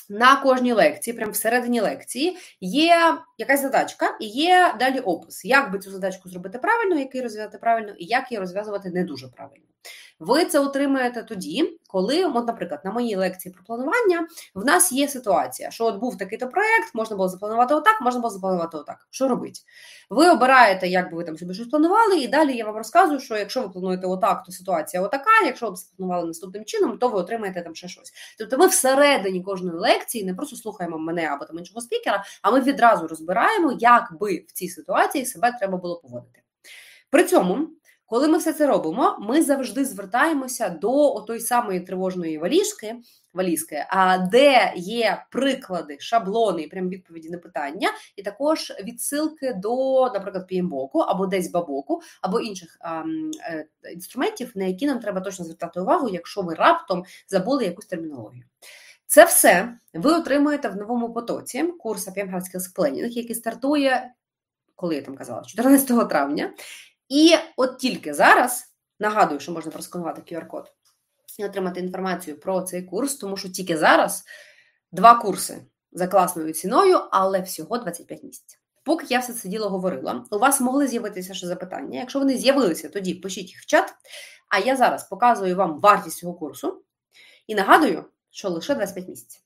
на кожній лекції, прямо всередині лекції, є якась задачка і є далі опис, як би цю задачку зробити правильно, як її розв'язати правильно і як її розв'язувати не дуже правильно. Ви це отримаєте тоді, коли, от, наприклад, на моїй лекції про планування в нас є ситуація, що от був такий-то проєкт, можна було запланувати отак, можна було запланувати отак. Що робити? Ви обираєте, як би ви там собі щось планували, і далі я вам розказую, що якщо ви плануєте отак, то ситуація отака, якщо ви спланували наступним чином, то ви отримаєте там ще щось. Тобто ми всередині кожної лекції не просто слухаємо мене або там іншого спікера, а ми відразу розбираємо, як би в цій ситуації себе треба було поводити. При цьому, коли ми все це робимо, ми завжди звертаємося до отої самої тривожної валізки, валізки, де є приклади, шаблони і прям відповіді на питання, і також відсилки до, наприклад, пі ем бі о ку, або десь бабоку, або інших а, е, інструментів, на які нам треба точно звертати увагу, якщо ви раптом забули якусь термінологію. Це все ви отримуєте в новому потоці курсу пі ем Hard Skills Planning, який стартує, коли я там казала, чотирнадцятого травня. І от тільки зараз, нагадую, що можна просканувати ку ар код і отримати інформацію про цей курс, тому що тільки зараз два курси за класною ціною, але всього двадцять п'ять місяців. Поки я все це діло говорила, у вас могли з'явитися ще запитання. Якщо вони з'явилися, тоді пишіть їх в чат, а я зараз показую вам вартість цього курсу і нагадую, що лише двадцять п'ять місяців.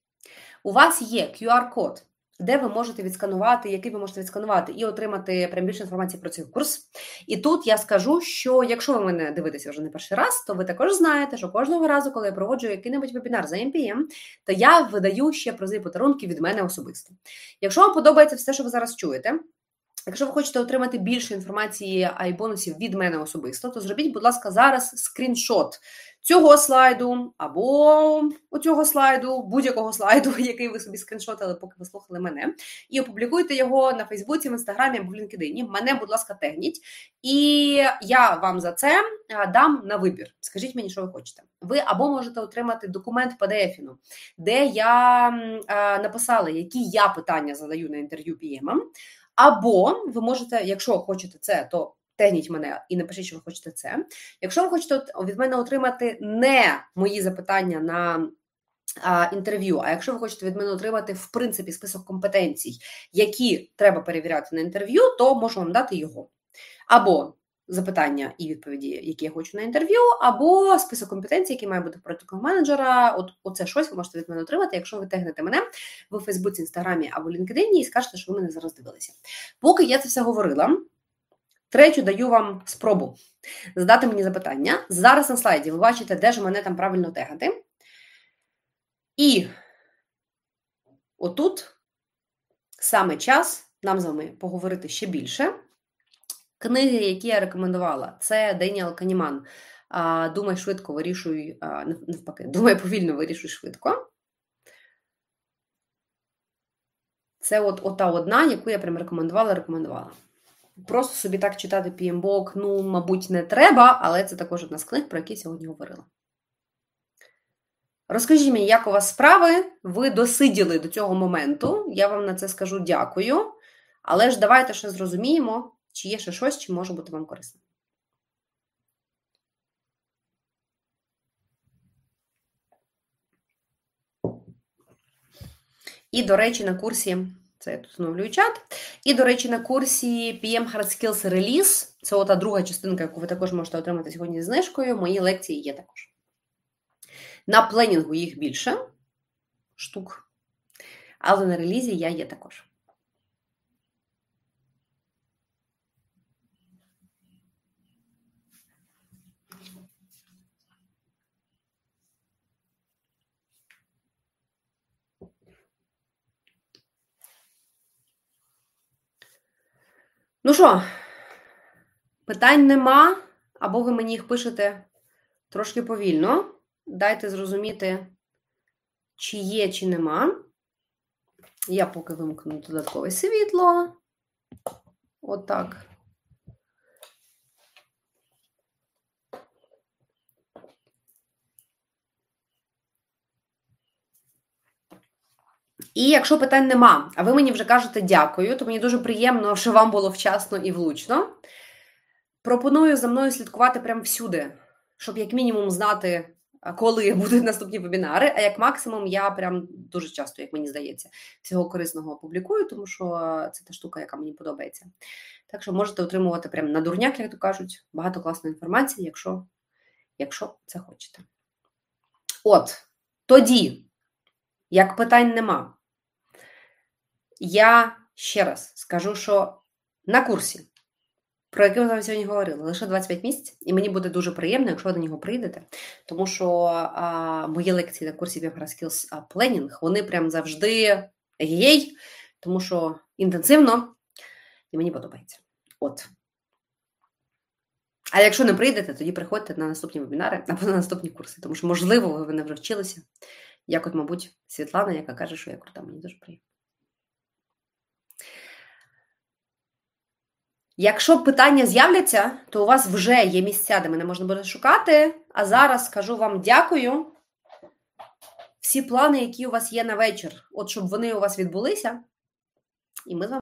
У вас є ку ар код, де ви можете відсканувати, який ви можете відсканувати і отримати прям більше інформації про цей курс. І тут я скажу, що якщо ви мене дивитеся вже не перший раз, то ви також знаєте, що кожного разу, коли я проводжу який-небудь вебінар за ем пі ем, то я видаю ще призи і подарунки від мене особисто. Якщо вам подобається все, що ви зараз чуєте, якщо ви хочете отримати більше інформації, а й бонусів від мене особисто, то зробіть, будь ласка, зараз скріншот цього слайду або оцього слайду, будь-якого слайду, який ви собі скріншотили, поки ви слухали мене, і опублікуйте його на Фейсбуці, в Інстаграмі або в LinkedIn. Мене, будь ласка, тегніть. І я вам за це дам на вибір. Скажіть мені, що ви хочете. Ви або можете отримати документ пі ді еф-іну, де я написала, які я питання задаю на інтерв'ю пі ем, або ви можете, якщо хочете це, то тегніть мене і напишіть, що ви хочете це. Якщо ви хочете від мене отримати не мої запитання на а, інтерв'ю, а якщо ви хочете від мене отримати, в принципі, список компетенцій, які треба перевіряти на інтерв'ю, то можу вам дати його. Або запитання і відповіді, які я хочу на інтерв'ю, або список компетенцій, який має бути протокол менеджера. От оце щось ви можете від мене отримати, якщо ви тегнете мене в Фейсбуці, Інстаграмі або LinkedIn і скажете, що ви мене зараз дивилися. Поки я це все говорила, третю даю вам спробу задати мені запитання. Зараз на слайді ви бачите, де ж мене там правильно тегати. І отут саме час нам з вами поговорити ще більше. Книги, які я рекомендувала, це Деніел Канеман «Думай швидко, вирішуй», навпаки, «Думай повільно, вирішуй швидко». Це от ота одна, яку я прям рекомендувала, рекомендувала. Просто собі так читати пі ем бі о ку, ну, мабуть, не треба, але це також одна з книг, про які я сьогодні говорила. Розкажіть мені, як у вас справи? Ви досиділи до цього моменту, я вам на це скажу дякую, але ж давайте ще зрозуміємо, чи є ще щось, чи може бути вам корисно. І, до речі, на курсі, це я тут встановлюю чат, і, до речі, на курсі пі ем Hard Skills Release, це ота друга частинка, яку ви також можете отримати сьогодні з знижкою, мої лекції є також. На пленінгу їх більше штук, але на релізі я є також. Ну що, питань нема, або ви мені їх пишете трошки повільно. Дайте зрозуміти, чи є, чи нема. Я поки вимкну додаткове світло. Отак. І якщо питань нема, а ви мені вже кажете дякую, то мені дуже приємно, що вам було вчасно і влучно. Пропоную за мною слідкувати прямо всюди, щоб як мінімум знати, коли будуть наступні вебінари, а як максимум я прям дуже часто, як мені здається, всього корисного публікую, тому що це та штука, яка мені подобається. Так що можете отримувати прям на дурняк, як то кажуть, багато класної інформації, якщо, якщо це хочете. От, тоді, як питань нема, я ще раз скажу, що на курсі, про який ми з вами сьогодні говорили, лише двадцять п'ять місць, і мені буде дуже приємно, якщо ви до нього прийдете, тому що а, мої лекції на курсі Webhara Skills Planning, вони прям завжди єй, тому що інтенсивно, і мені подобається. От. А якщо не прийдете, тоді приходьте на наступні вебінари або на наступні курси, тому що, можливо, ви не вже вчилися, як от, мабуть, Світлана, яка каже, що я крута, мені дуже приємно. Якщо питання з'являться, то у вас вже є місця, де мене можна буде шукати. А зараз скажу вам дякую. Всі плани, які у вас є на вечір, от щоб вони у вас відбулися, і ми з вами